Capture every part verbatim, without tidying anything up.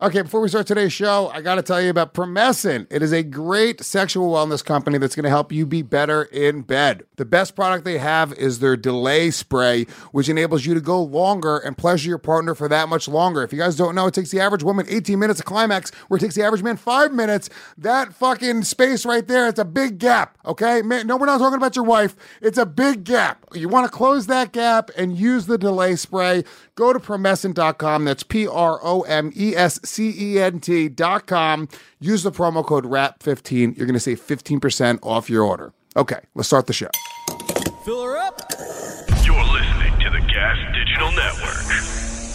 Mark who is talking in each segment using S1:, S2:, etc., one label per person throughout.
S1: Okay, before we start today's show, I got to tell you about Promescent. It is a great sexual wellness company that's going to help you be better in bed. The best product they have is their Delay Spray, which enables you to go longer and pleasure your partner for that much longer. If you guys don't know, it takes the average woman eighteen minutes to climax, where it takes the average man five minutes. That fucking space right there, it's a big gap, okay? Man, no, we're not talking about your wife. It's a big gap. You want to close that gap and use the Delay Spray. Go to promescent dot com. That's P R O M E S C E N T dot com. Use the promo code R A P fifteen. You're going to save fifteen percent off your order. Okay, let's start the show.
S2: Fill her up.
S3: You're listening to the Gas Digital Network.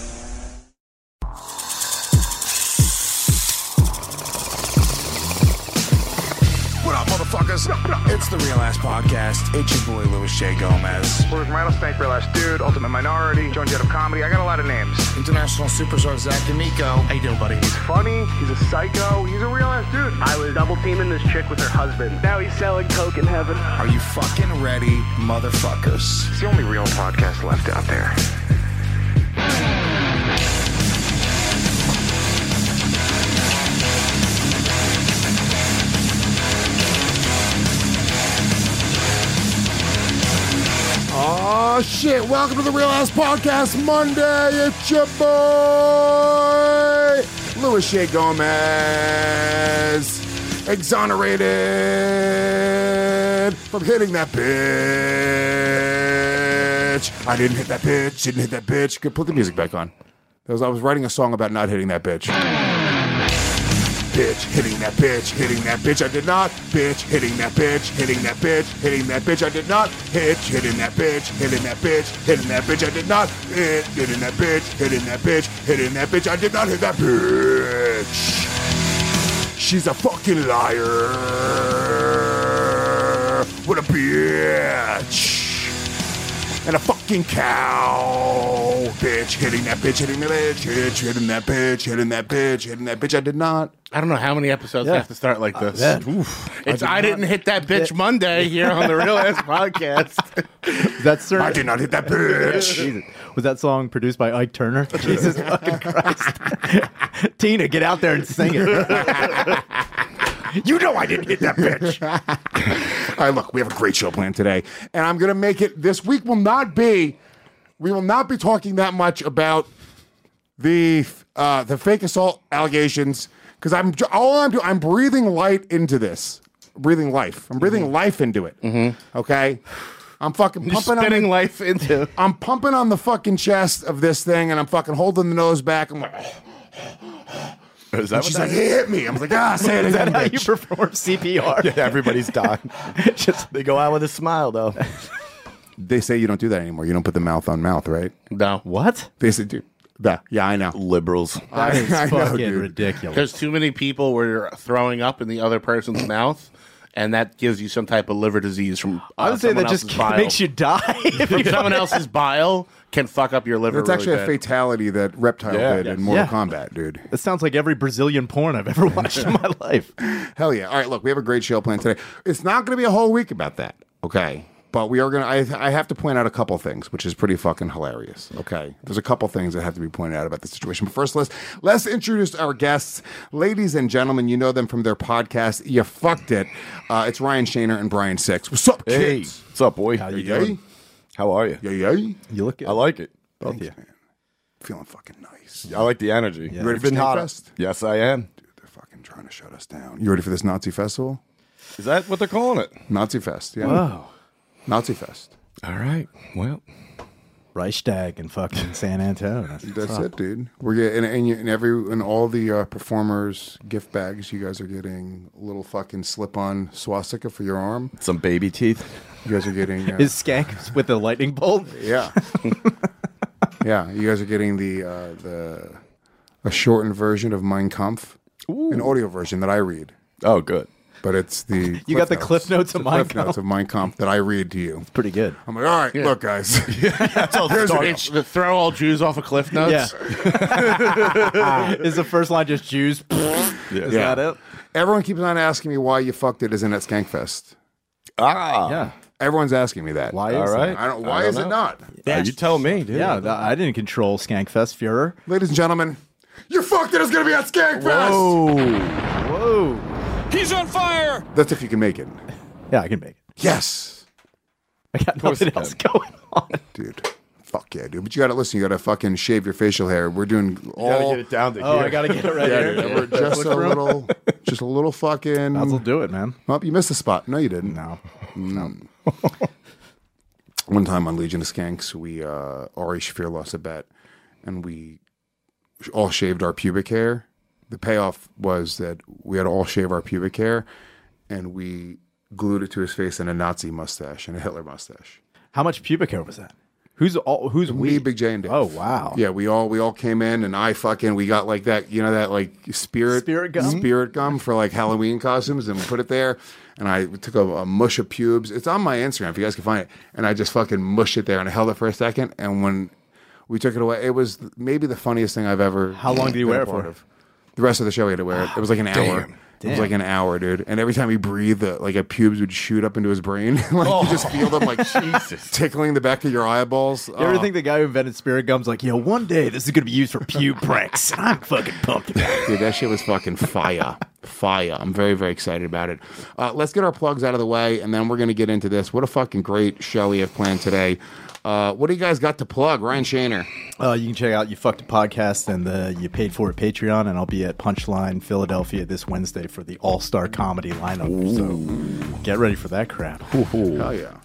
S4: What up, motherfuckers? It's the Real Ass Podcast. It's your boy, Louis J. Gomez.
S5: Where's Rattlesnake, Real Ass Dude, Ultimate Minority, Joan Jett of Comedy. I got a lot of names.
S4: International superstar Zach D'Amico. How you doing, buddy?
S5: He's funny. He's a psycho. He's a real ass dude.
S6: I was double teaming this chick with her husband. Now he's selling coke in heaven.
S4: Are you fucking ready, motherfuckers?
S5: It's the only real podcast left out there.
S1: Oh, shit. Welcome to the Real Ass Podcast Monday. It's your boy, Louis J. Gomez. Exonerated from hitting that bitch. I didn't hit that bitch. Didn't hit that bitch. Good. Put the music back on. That was, I was writing a song about not hitting that bitch. Bitch, hitting that bitch, hitting that bitch, I did not. Bitch, hitting that bitch, hitting that bitch, hitting that bitch, I did not. Hitch, hitting that bitch, hitting that bitch, hitting that bitch, I did not. Hit, hitting that bitch, hitting that bitch, hitting that bitch, I did not hit that bitch. She's a fucking liar. What a bitch. And a fucking cow. Bitch, hitting that bitch, hitting that bitch, hitch, hitting that bitch, hitting that bitch, hitting that bitch. I did not.
S7: I don't know how many episodes
S2: Yeah.
S7: have to start like this.
S2: Uh,
S7: Oof. It's
S1: I
S7: I,
S1: did
S7: didn't hit that bitch Monday here on the Real Ass Podcast.
S2: That's certain.
S1: I did not hit that bitch.
S2: Jesus. Was that song produced by Ike Turner? Jesus fucking Christ. Tina, get out there and sing it.
S1: You know I didn't hit that bitch. All right, look, we have a great show planned today, and I'm going to make it, this week will not be, we will not be talking that much about the uh, the fake assault allegations, because I'm, all I'm doing, I'm breathing light into this. Breathing life. I'm breathing mm-hmm. life into it. Mm-hmm. Okay? I'm fucking
S7: You're
S1: pumping
S7: spinning
S1: on the,
S7: life into.
S1: I'm pumping on the fucking chest of this thing, and I'm fucking holding the nose back. I'm like,
S8: Is that
S1: and
S8: what
S1: she's
S8: that
S1: like,
S8: is?
S1: he hit me. I was like, ah, say it
S2: Is
S1: again,
S2: that how you
S1: bitch.
S2: perform C P R?
S8: Yeah, everybody's dying.
S2: Just
S8: They go out with a smile, though.
S1: They say you don't do that anymore. You don't put the mouth on mouth, right?
S7: No.
S2: what?
S1: They say, dude, that. Yeah, I know.
S8: Liberals.
S2: That is
S1: I know,
S2: fucking
S1: dude.
S2: ridiculous.
S7: There's too many people where you're throwing up in the other person's mouth, and that gives you some type of liver disease from uh,
S2: I would say
S7: someone
S2: that just
S7: else's bile.
S2: makes you die. If
S7: From
S2: you
S7: someone else's bile can fuck up your liver.
S1: It's
S7: really
S1: actually a
S7: bad.
S1: fatality that Reptile
S8: Yeah.
S1: did
S8: Yes.
S1: in Mortal
S2: Yeah.
S1: Kombat, dude.
S2: That sounds like every Brazilian porn I've ever watched in my life.
S1: Hell yeah. All right, look, we have a great show planned today. It's not going to be a whole week about that, okay? But we are going to, I have to point out a couple things, which is pretty fucking hilarious, okay? There's a couple things that have to be pointed out about the situation. But first, let's, let's introduce our guests. Ladies and gentlemen, you know them from their podcast, You Fucked It. Uh, it's Ryan Shaner and Brian Six. What's up,
S8: Hey,
S1: kids?
S8: what's up, boy?
S2: How you
S1: Yay?
S2: doing?
S8: How are you?
S1: Yay, yay.
S2: You look good.
S8: I like it.
S2: Both
S1: Thanks,
S2: of you.
S1: man. Feeling fucking nice.
S8: I like the energy.
S1: You ready for
S8: Been hot.
S1: Snakefest?
S8: Yes, I am.
S1: Dude, they're fucking trying to shut us down. You ready for this Nazi festival?
S8: Is that what they're calling it?
S1: Nazi Fest, yeah.
S2: Whoa.
S1: Nazi Fest.
S8: All right. Well,
S2: Reichstag and fucking San Antonio. That's, what's
S1: That's
S2: up.
S1: it, dude. We're getting and, and, you, and every and all the uh, performers' gift bags. You guys are getting a little fucking slip-on swastika for your arm.
S8: some baby teeth.
S1: You guys are getting uh,
S2: Is Skank with a lightning bolt?
S1: yeah, yeah. You guys are getting the uh, the a shortened version of Mein Kampf, an audio version that I read,
S8: Oh, good.
S1: but it's the
S2: You got the Cliff Notes of
S1: the
S2: Mein
S1: Cliff Notes
S2: Kampf?
S1: of Mein Kampf that I read to you.
S2: Pretty good.
S1: I'm like, all right, look, guys.
S7: That's all it's the throw all Jews off of cliff notes.
S2: Yeah. Is the first line just Jews? Is
S1: Yeah.
S2: that it?
S1: Everyone keeps on asking me why You Fucked It isn't at Skankfest.
S8: Ah.
S2: Yeah.
S1: Everyone's asking me that.
S2: Why
S8: All
S2: is
S8: right.
S2: that?
S1: I don't. Why
S8: I don't
S1: is it
S8: know.
S1: not?
S8: Uh, you tell me, dude.
S2: Yeah, th- I didn't control Skankfest Fuhrer.
S1: Ladies and gentlemen, You fucked it. It's gonna be at Skankfest.
S2: Whoa. Whoa.
S4: He's on fire.
S1: That's if you can make it.
S2: Yeah, I can make it.
S1: Yes,
S2: I got nothing else going on.
S1: dude. Fuck yeah, dude. But you gotta listen. You gotta fucking shave your facial hair. We're doing all.
S8: Gotta get it down to
S2: Oh,
S8: here.
S2: I gotta get it right
S1: Yeah,
S2: here.
S1: dude, we're just a little, just a little fucking.
S2: I'll do it, man.
S1: Oh, you missed a spot. No, you didn't.
S2: No.
S1: One time on Legion of Skanks, we uh, Ari Shafir lost a bet, and we all shaved our pubic hair. The payoff was that we had to all shave our pubic hair, and we glued it to his face in a Nazi mustache and a Hitler mustache.
S2: How much pubic hair was that? Who's all? Who's we?
S1: Me, Big J, and Dave.
S2: Oh wow.
S1: Yeah, we all we all came in, and I fucking we got like that, you know, that like spirit
S2: Spirit gum?
S1: spirit gum for like Halloween costumes, and we put it there. And I took a, a mush of pubes. It's on my Instagram if you guys can find it. And I just fucking mushed it there, and I held it for a second. And when we took it away, it was maybe the funniest thing I've ever.
S2: How long did you
S1: been
S2: wear
S1: a
S2: it
S1: part
S2: for?
S1: of. The rest of the show, we had to wear it. It was like an hour. It was
S2: Damn.
S1: like an hour, dude. And every time he breathed, uh, like a pubes would shoot up into his brain. Like you just feel them like Jesus tickling the back of your eyeballs.
S2: You ever
S1: Oh.
S2: think the guy who invented spirit gum's like, yo, one day this is gonna be used for pube pranks, and I'm fucking pumped about it.
S1: Dude, that shit was fucking fire. Fire. I'm very, very excited about it. Uh, let's get our plugs out of the way, and then we're going to get into this. What a fucking great show we have planned today. Uh, what do you guys got to plug? Ryan Shaner.
S2: Uh, you can check out You Fucked a Podcast and the You Paid For It Patreon, and I'll be at Punchline Philadelphia this Wednesday for the All-Star Comedy lineup. So get ready for that crap.
S1: Hell yeah.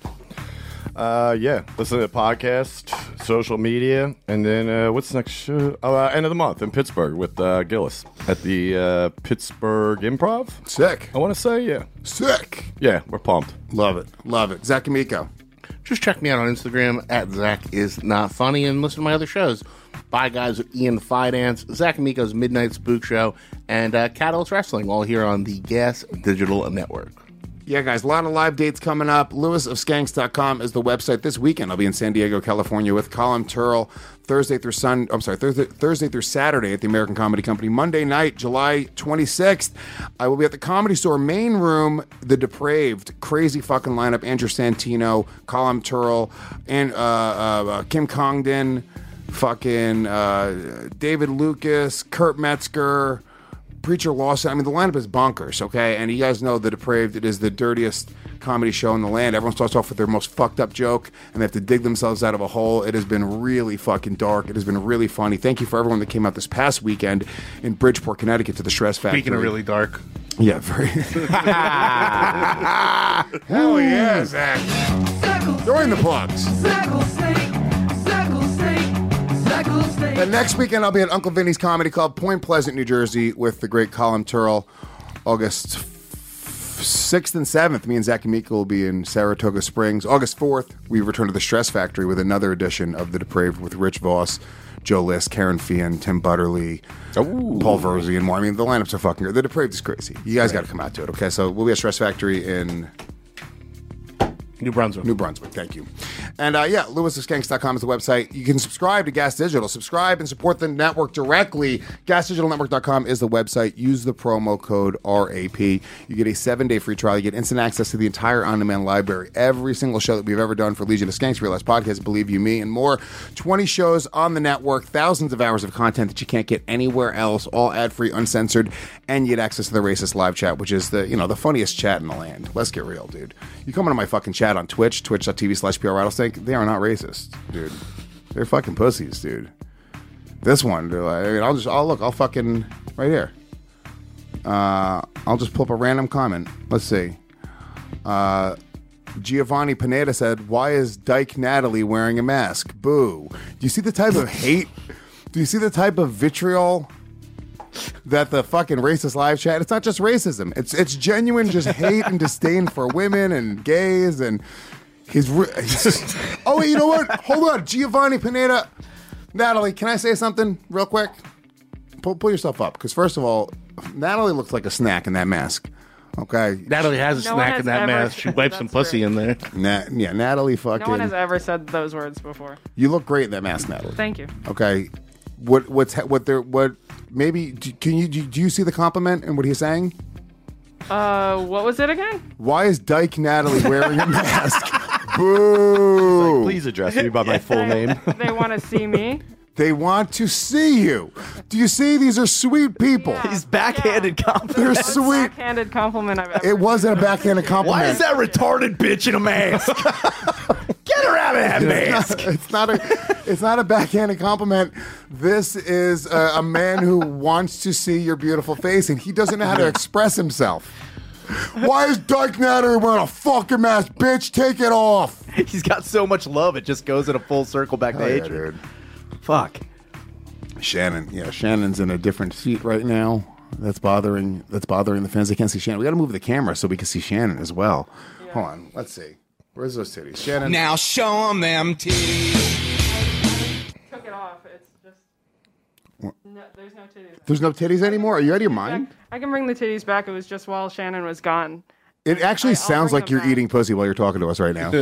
S8: Uh, yeah. Listen to the podcast, social media, and then uh, what's the next show? Oh, uh, end of the month in Pittsburgh with uh, Gillis at the uh, Pittsburgh Improv.
S1: Sick.
S8: I want to say, yeah,
S1: Sick.
S8: yeah, we're pumped.
S1: Love it. Love it. Zach Amico.
S7: Just check me out on Instagram at Zach is not funny and listen to my other shows. Bye Guys with Ian Fidance, Zach Amico's Midnight Spook Show, and uh, Catalyst Wrestling, all here on the Gas Digital Network.
S1: Yeah, guys, a lot of live dates coming up. Lewis of Skanks dot com is the website. This weekend, I'll be in San Diego, California with Colin Turrell. Thursday through Sun, I'm sorry, Thursday, Thursday through Saturday at the American Comedy Company. Monday night, July twenty-sixth, I will be at the Comedy Store main room. The Depraved, crazy fucking lineup. Andrew Santino, Colin Turrell, and uh, uh, uh, Kim Congdon, fucking uh, David Lucas, Kurt Metzger. Preacher Lawson. I mean, the lineup is bonkers, okay? And you guys know The Depraved, it is the dirtiest comedy show in the land. Everyone starts off with their most fucked up joke, and they have to dig themselves out of a hole. It has been really fucking dark. It has been really funny. Thank you for everyone that came out this past weekend in Bridgeport, Connecticut to the Stress Factory.
S7: Speaking of really dark.
S1: Yeah, very. Hell yeah, Zach. Join the plugs. And next weekend, I'll be at Uncle Vinny's Comedy Club, Point Pleasant, New Jersey, with the great Colin Turrell. August sixth and seventh, me and Zach Amico will be in Saratoga Springs. August fourth, we return to the Stress Factory with another edition of The Depraved with Rich Voss, Joe List, Karen Fian, Tim Butterly, Paul Verzi, and more. I mean, the lineups are fucking great. The Depraved is crazy. You guys got to come out to it, okay? So we'll be at Stress Factory in
S7: New Brunswick.
S1: New Brunswick, thank you. And uh, yeah, Lewis of Skanks dot com is the website. You can subscribe to Gas Digital. Subscribe and support the network directly. gas digital network dot com is the website. Use the promo code R A P. You get a seven-day free trial. You get instant access to the entire on-demand library. Every single show that we've ever done for Legion of Skanks, Real Life Podcast, Believe You Me, and more. twenty shows on the network. Thousands of hours of content that you can't get anywhere else. All ad-free, uncensored. And you get access to the Racist Live Chat, which is the, you know, the funniest chat in the land. Let's get real, dude. You come into my fucking chat on Twitch, twitch dot t v slash P R Rattlesnake. They are not racist, dude. They're fucking pussies, dude. This one, dude, I mean, I'll just, I'll look, I'll fucking, right here. Uh, I'll just pull up a random comment. Let's see. Uh, Giovanni Pineda said, "Why is Dyke Natalie wearing a mask? Boo." Do you see the type of hate? Do you see the type of vitriol that the fucking Racist Live Chat? It's not just racism. It's it's genuine just hate and disdain for women and gays and he's, re- he's oh wait, you know what? Hold on, Giovanni Pineda. Natalie, can I say something real quick? Pull, pull yourself up, because first of all, Natalie looks like a snack in that mask. Okay,
S7: Natalie has a
S9: No one
S7: snack
S9: has
S7: in that
S9: ever
S7: mask. She
S9: said
S7: wipes some
S9: that's
S7: pussy
S9: true.
S7: in there.
S1: Na- yeah, Natalie fucking.
S9: No one has ever said those words before.
S1: You look great in that mask, Natalie.
S9: Thank you.
S1: Okay, what what's what they're what maybe do, can you do, do you see the compliment and what he's saying?
S9: Uh, what was it again?
S1: Why is Dyke Natalie wearing a mask? Boo!
S8: Please address me by my full name.
S9: They want to see me.
S1: They want to see you. Do you see? These are sweet people.
S9: Yeah.
S2: He's backhanded compliment.
S1: They're
S9: That's
S1: sweet.
S9: backhanded compliment I've ever
S1: It wasn't a backhanded compliment.
S2: Why is that retarded bitch in a mask? Get her out of that mask.
S1: It's not a, it's not a backhanded compliment. This is a, a man who wants to see your beautiful face, and he doesn't know how to express himself. Why is Dyke Natter wearing a fucking mask? Bitch, take it off.
S2: He's got so much love, it just goes in a full circle back to
S1: Hell yeah,
S2: hatred.
S1: dude.
S2: Fuck.
S1: Shannon, yeah, Shannon's in a different seat right now. That's bothering. That's bothering the fans. They can't see Shannon. We got to move the camera so we can see Shannon as well. Yeah. Hold on, let's see. Where's those titties, Shannon?
S10: Now show them them titties.
S9: took it off. It's just no, there's no titties.
S1: There's no titties anymore. Are you out of your mind?
S9: I can bring the titties back. It was just while Shannon was gone.
S1: It actually
S9: I- I'll
S1: sounds
S9: bring
S1: like
S9: them
S1: you're
S9: back.
S1: eating pussy while you're talking to us right now.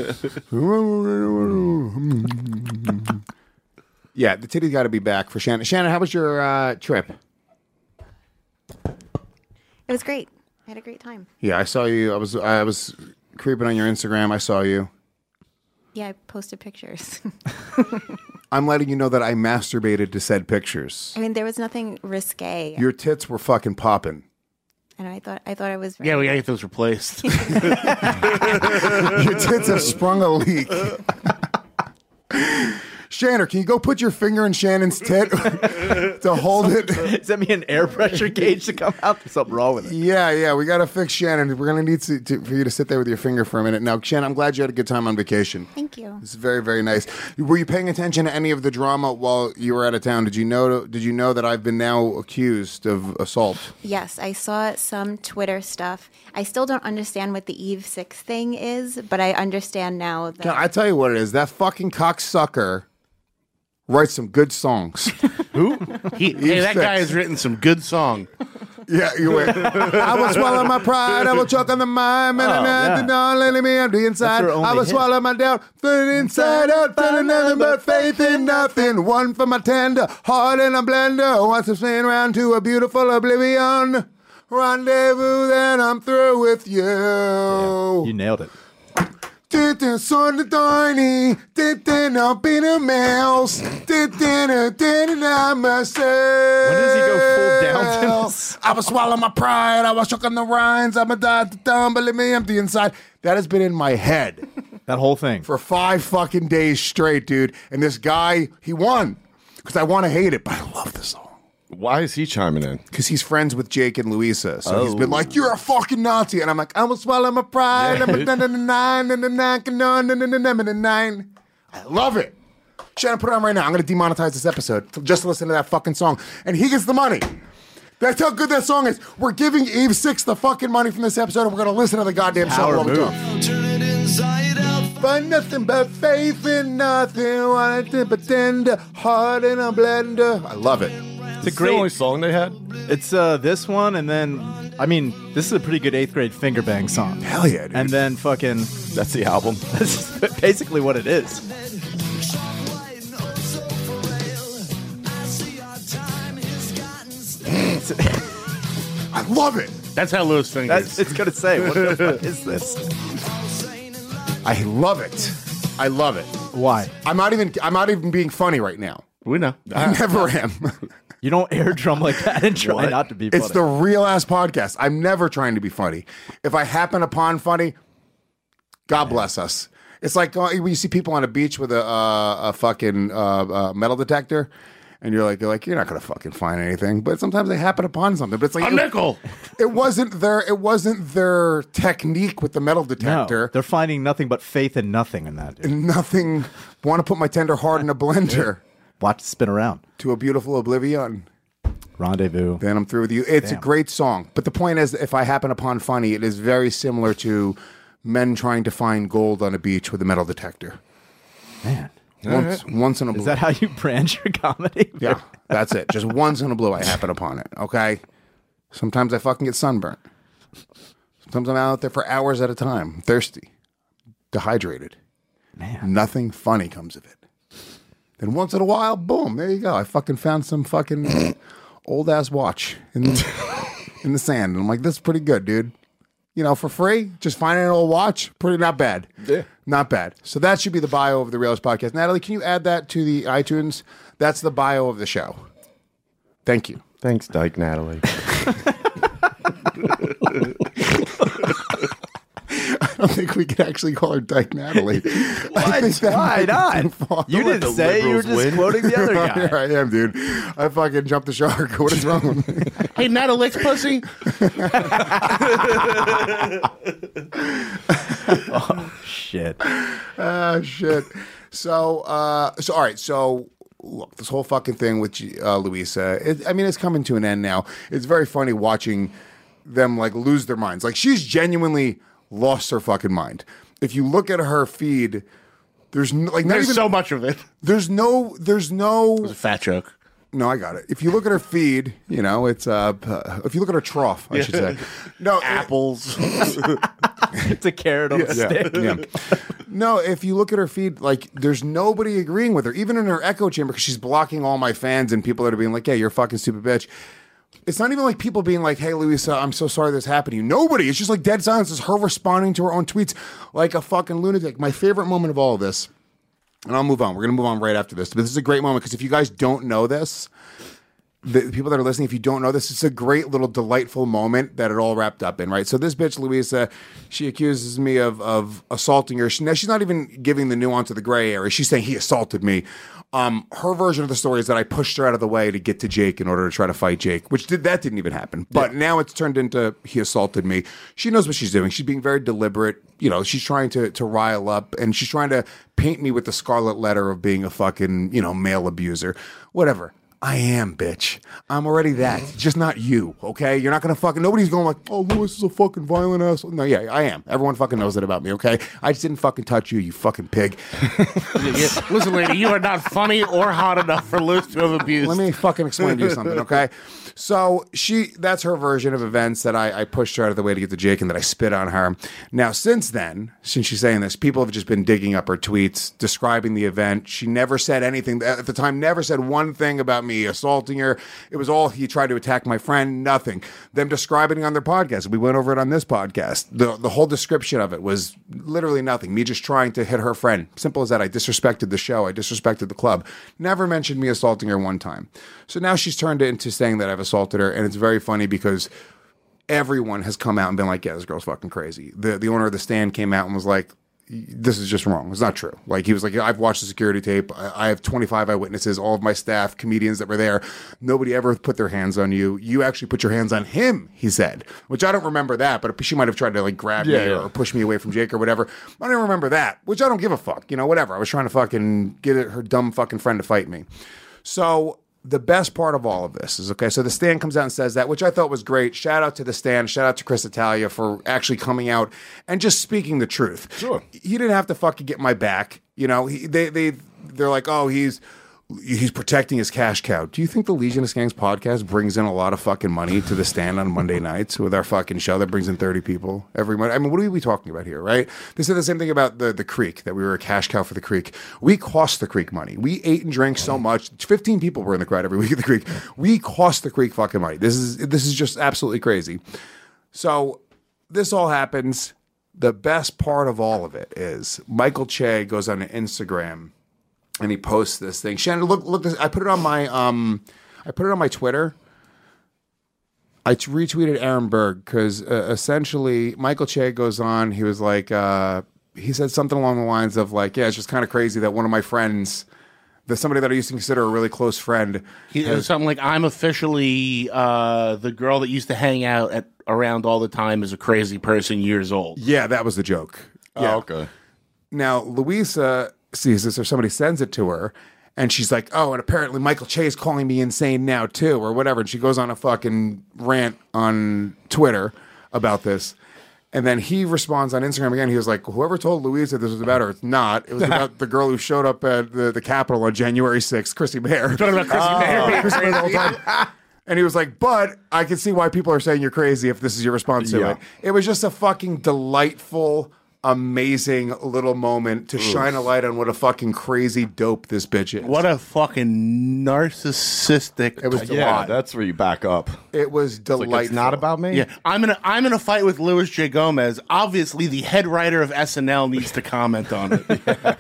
S1: Yeah, the titties got to be back for Shannon. Shannon, how was your uh, trip?
S11: It was great. I had a great time.
S1: Yeah, I saw you. I was I was creeping on your Instagram. I saw you.
S11: Yeah, I posted pictures.
S1: I'm letting you know that I masturbated to said pictures.
S11: I mean, there was nothing risque.
S1: Your tits were fucking popping.
S11: And I thought I thought I was.
S7: Yeah, we gotta get those replaced.
S1: Your tits have sprung a leak. Shannon, can you go put your finger in Shannon's tit to hold it?
S2: Send me an air pressure gauge to come out. There's something wrong with it.
S1: Yeah, yeah, we got to fix Shannon. We're going to need to, to, for you to sit there with your finger for a minute. Now, Shannon, I'm glad you had a good time on vacation.
S11: Thank you.
S1: It's very, very nice. Were you paying attention to any of the drama while you were out of town? Did you know? Did you know that I've been now accused of assault?
S11: Yes, I saw some Twitter stuff. I still don't understand what the Eve Six thing is, but I understand now that.
S1: I tell you what it is. That fucking cocksucker writes some good songs.
S7: Who? He, hey, that guy has written some good song.
S1: Yeah, you went. I will swallow my pride. I will choke on the mind. Man,
S2: Oh, yeah.
S1: don't let me empty inside.
S2: That's her only
S1: I will
S2: hit.
S1: swallow my doubt. Fill it inside out. Feeling nothing but faith in nothing. One for my tender heart in a blender. Wants to spin around to a beautiful oblivion. Rendezvous, then I'm through with you.
S2: You nailed it.
S1: Didn't son the tiny, didn't up in a mouse, didn't I myself.
S2: When does he go full down to this?
S1: I was swallow my pride, I was shook on the rinds, I'm a die down, but let me empty inside. That has been in my head
S2: That whole thing.
S1: for five fucking days straight, dude. And this guy, he won because I want to hate it, but I love the song.
S8: Why is he chiming in?
S1: Because he's friends with Jake and Louisa. So he's been like, you're a fucking Nazi. And I'm like, I will swallow my pride. I'm a nine, nine, nine, nine, nine. I love it. Shannon, put it on right now. I'm going to demonetize this episode just to listen to that fucking song. And he gets the money. That's how good that song is. We're giving Eve Six the fucking money from this episode, and we're going to listen to the goddamn
S2: Power
S1: song.
S2: move.
S1: But nothing but faith in nothing. Wanted to pretend a heart in a blender. I love it.
S2: It's a
S8: It's the only
S2: great.
S8: song they had.
S2: It's uh, this one, and then I mean, this is a pretty good eighth grade finger bang song.
S1: Hell yeah, dude.
S2: And then fucking,
S8: That's the album.
S2: this is basically what it is.
S1: I love it.
S7: That's how Lewis
S2: That's
S7: fingers.
S2: it's gonna say. What the fuck is this?
S1: I love it. I love it.
S2: Why?
S1: I'm not even. I'm not even being funny right now.
S7: We know.
S1: I never am.
S2: You don't air drum like that and try not to be funny.
S1: It's the real ass podcast. I'm never trying to be funny. If I happen upon funny, God bless us. It's like uh, when you see people on a beach with a uh, a fucking uh, uh, metal detector, and you're like, you're like, you're not gonna fucking find anything. But sometimes they happen upon something. But it's like
S7: A nickel.
S1: It wasn't their. It wasn't their technique with the metal
S2: no,
S1: detector.
S2: they're finding nothing but faith in nothing in that. Dude.
S1: Nothing. Want to put my tender heart in a blender
S2: Watch it spin around.
S1: to a beautiful oblivion.
S2: Rendezvous.
S1: Then I'm through with you. It's
S2: Damn.
S1: a great song. But the point is, if I happen upon funny, it is very similar to men trying to find gold on a beach with a metal detector.
S2: Man,
S1: Once, once in a blue.
S2: is that how you brand your comedy?
S1: Yeah, that's it. Just once in a blue, I happen upon it. Okay. Sometimes I fucking get sunburnt. Sometimes I'm out there for hours at a time, thirsty, dehydrated.
S2: Man.
S1: Nothing funny comes of it. Then once in a while, boom, there you go. I fucking found some fucking old ass watch in in the sand. And I'm like, this is pretty good, dude. You know, for free, just finding an old watch, pretty not bad.
S8: Yeah.
S1: Not bad. So that should be the bio of the Realist Podcast. Natalie, can you add that to the iTunes? That's the bio of the show. Thank you.
S8: Thanks, Dyke Natalie.
S1: I don't think we can actually call her Dyke Natalie.
S2: Why? Why not? You didn't say, you were just win. quoting the other guy.
S1: Here I am, dude. I fucking jumped the shark. What is wrong with me?
S7: Hey, Natalie's pussy.
S2: Oh, shit.
S1: Ah, uh, shit. So, uh, so, all right. So, look, this whole fucking thing with uh, Louisa, it, I mean, it's coming to an end now. It's very funny watching them, like, lose their minds. Like, she's genuinely lost her fucking mind. If you look at her feed, there's no, like, not
S7: there's
S1: even,
S7: so much of it.
S1: There's no, there's no.
S7: It was a fat joke.
S1: No, I got it. If you look at her feed, you know, it's, uh, if you look at her trough, I should say. No,
S7: apples.
S2: It's a carrot on
S1: yeah,
S2: a stick.
S1: Yeah. No, if you look at her feed, like, there's nobody agreeing with her, even in her echo chamber, because she's blocking all my fans and people that are being like, "Yeah, you're a fucking stupid bitch." It's not even like people being like, "Hey, Louisa, I'm so sorry this happened to you." Nobody. It's just like dead silence. It's her responding to her own tweets like a fucking lunatic. My favorite moment of all of this, and I'll move on. We're going to move on right after this. But this is a great moment because if you guys don't know this, the people that are listening, if you don't know this, it's a great little delightful moment that it all wrapped up in, right? So this bitch, Louisa, she accuses me of of assaulting her. She, now, she's not even giving the nuance of the gray area. She's saying he assaulted me. Um, her version of the story is that I pushed her out of the way to get to Jake in order to try to fight Jake, which did that didn't even happen. But yeah. Now it's turned into he assaulted me. She knows what she's doing. She's being very deliberate. You know, she's trying to to rile up, and she's trying to paint me with the scarlet letter of being a fucking, you know, male abuser. Whatever. I am, bitch. I'm already that. Just not you, okay? You're not going to fucking... Nobody's going like, oh, Lewis is a fucking violent asshole. No, yeah, I am. Everyone fucking knows that about me, okay? I just didn't fucking touch you, you fucking pig.
S7: Listen, lady, you are not funny or hot enough for Lewis to have abused.
S1: Let me fucking explain to you something, okay? So she, that's her version of events that I, I pushed her out of the way to get to Jake and that I spit on her. Now, since then, since she's saying this, people have just been digging up her tweets, describing the event. She never said anything, at the time, never said one thing about me assaulting her. It was all he tried to attack my friend, nothing. Them describing it on their podcast. We went over it on this podcast. The, the whole description of it was literally nothing. Me just trying to hit her friend. Simple as that. I disrespected the show. I disrespected the club. Never mentioned me assaulting her one time. So now she's turned it into saying that I've assaulted her, and it's very funny because everyone has come out and been like, yeah, this girl's fucking crazy. The the owner of the stand came out and was like, this is just wrong. It's not true. Like, he was like, I've watched the security tape. I, I have twenty-five eyewitnesses, all of my staff, comedians that were there. Nobody ever put their hands on you. You actually put your hands on him, he said, which I don't remember that, but she might have tried to like grab
S8: yeah,
S1: me
S8: yeah.
S1: or push me away from Jake or whatever. I don't remember that, which I don't give a fuck. You know, whatever. I was trying to fucking get her dumb fucking friend to fight me. So the best part of all of this is, okay, so the Stan comes out and says that, which I thought was great. Shout out to the Stan. Shout out to Chris Italia for actually coming out and just speaking the truth.
S8: Sure.
S1: He didn't have to fucking get my back. You know, he, they, they, they're like, oh, he's he's protecting his cash cow. Do you think the Legion of Skanks podcast brings in a lot of fucking money to the Stand on Monday nights with our fucking show that brings in thirty people every month? I mean, what are we talking about here, right? They said the same thing about the, the Creek, that we were a cash cow for the Creek. We cost the Creek money. We ate and drank so much. fifteen people were in the crowd every week at the Creek. We cost the Creek fucking money. This is this is just absolutely crazy. So this all happens. The best part of all of it is Michael Che goes on Instagram and he posts this thing. Shannon, look, look. This, I put it on my, um, I put it on my Twitter. I t- retweeted Aaron Berg because uh, essentially Michael Che goes on. He was like, uh, he said something along the lines of like, yeah, it's just kind of crazy that one of my friends, that somebody that I used to consider a really close friend,
S7: he
S1: has,
S7: something like, I'm officially uh, the girl that used to hang out at around all the time as a crazy person years old.
S1: Yeah, that was the joke. Yeah.
S8: Oh, okay.
S1: Now Louisa sees this, or somebody sends it to her, and she's like, oh, and apparently Michael Che is calling me insane now too, or whatever. And she goes on a fucking rant on Twitter about this. And then he responds on Instagram again. He was like, whoever told Louisa this was about her, it's not. It was about the girl who showed up at the, the Capitol on January sixth, Chrissy Mayer.
S7: Talking about Chrissy
S1: oh.
S7: Mayer.
S1: Chrissy Mayer the whole time. And he was like, but I can see why people are saying you're crazy if this is your response to
S8: yeah.
S1: it. It was just a fucking delightful amazing little moment to shine a light on what a fucking crazy dope this bitch is.
S7: What a fucking narcissistic.
S1: It was
S8: Yeah,
S1: delightful.
S8: that's where you back up.
S1: It was
S8: Like,
S1: delightful.
S8: it's not about me.
S7: Yeah, I'm in a I'm in a fight with Louis J. Gomez. Obviously, the head writer of S N L needs to comment on it.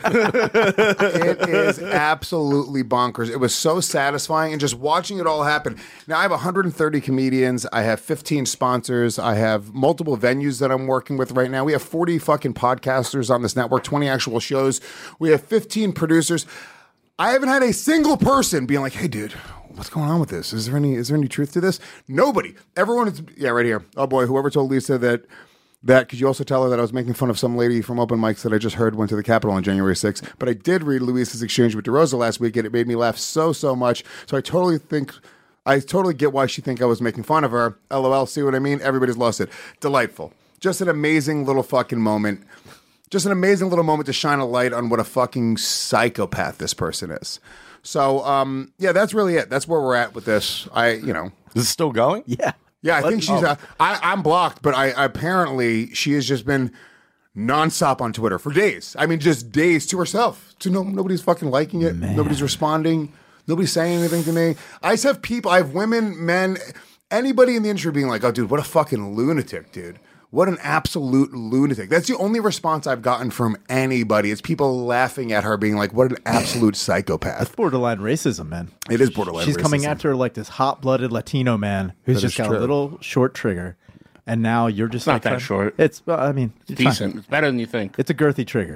S1: It is absolutely bonkers. It was so satisfying, and just watching it all happen. Now I have one hundred thirty comedians. I have fifteen sponsors. I have multiple venues that I'm working with right now. We have forty fucking podcasters on this network, twenty actual shows. We have fifteen producers. I haven't had a single person being like, "Hey, dude, what's going on with this? Is there any is there any truth to this?" Nobody. Everyone is yeah, right here. Oh boy, whoever told Lisa that that could you also tell her that I was making fun of some lady from open mics that I just heard went to the Capitol on January sixth. But I did read Luis's exchange with DeRosa last week, and it made me laugh so so much. So I totally think I totally get why she think I was making fun of her. LOL, see what I mean? Everybody's lost it. Delightful. Just an amazing little fucking moment. Just an amazing little moment to shine a light on what a fucking psychopath this person is. So, um, yeah, that's really it. That's where we're at with this. I, you know.
S8: Is it still going?
S2: Yeah.
S1: Yeah, I
S2: What?
S1: think she's.
S2: Oh.
S1: Uh, I, I'm blocked, but I apparently she has just been nonstop on Twitter for days. I mean, just days to herself. To no, nobody's fucking liking it.
S2: Man.
S1: Nobody's responding. Nobody's saying anything to me. I just have people. I have women, men, anybody in the industry being like, "Oh, dude, what a fucking lunatic, dude." What an absolute lunatic. That's the only response I've gotten from anybody. It's people laughing at her being like, what an absolute psychopath.
S2: Borderline racism, man.
S1: It is borderline
S2: She's
S1: racism.
S2: coming after like this hot-blooded Latino man who's
S1: That
S2: just
S1: is
S2: got
S1: true.
S2: a little short trigger. And now you're just
S7: It's not
S2: like
S7: that
S2: trying-
S7: short.
S2: It's, well, I mean, it's
S7: Decent.
S2: fine.
S7: It's better than you think.
S2: It's a girthy trigger.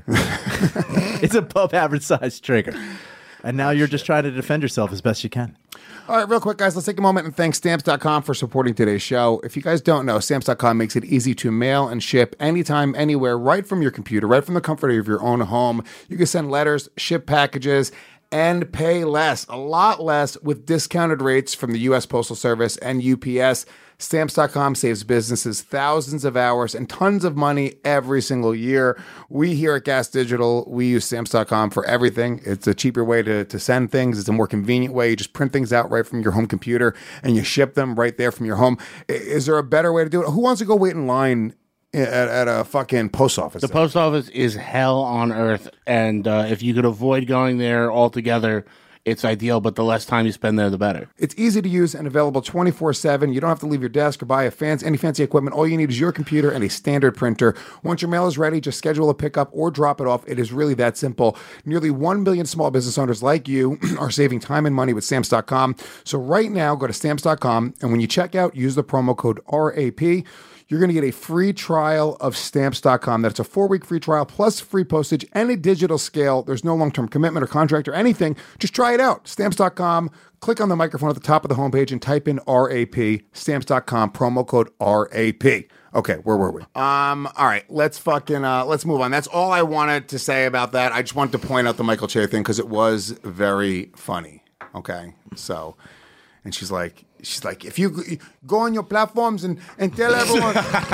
S2: It's above average size trigger. And now you're just trying to defend yourself as best you can.
S1: All right, real quick, guys, let's take a moment and thank Stamps dot com for supporting today's show. If you guys don't know, Stamps dot com makes it easy to mail and ship anytime, anywhere, right from your computer, right from the comfort of your own home. You can send letters, ship packages, and pay less, a lot less, with discounted rates from the U S Postal Service and U P S. Stamps dot com saves businesses thousands of hours and tons of money every single year. We here at Gas Digital, we use Stamps dot com for everything. It's a cheaper way to, to send things. It's a more convenient way. You just print things out right from your home computer and you ship them right there from your home. I- Is there a better way to do it? Who wants to go wait in line at, at a fucking post office?
S7: The post office is hell on earth, and uh, if you could avoid going there altogether, it's ideal, but the less time you spend there, the better.
S1: It's easy to use and available twenty-four seven. You don't have to leave your desk or buy a fancy, any fancy equipment. All you need is your computer and a standard printer. Once your mail is ready, just schedule a pickup or drop it off. It is really that simple. Nearly one million small business owners like you are saving time and money with Stamps dot com. So right now, go to Stamps dot com, and when you check out, use the promo code R A P. You're going to get a free trial of Stamps dot com. That's a four-week free trial plus free postage and a digital scale. There's no long-term commitment or contract or anything. Just try it out. Stamps dot com. Click on the microphone at the top of the homepage and type in R A P. Stamps dot com, promo code R A P. Okay, where were we? Um, all right, let's fucking, uh, let's move on. That's all I wanted to say about that. I just wanted to point out the Michael Che thing because it was very funny. Okay, so, and she's like, She's like, if you go on your platforms and, and tell everyone,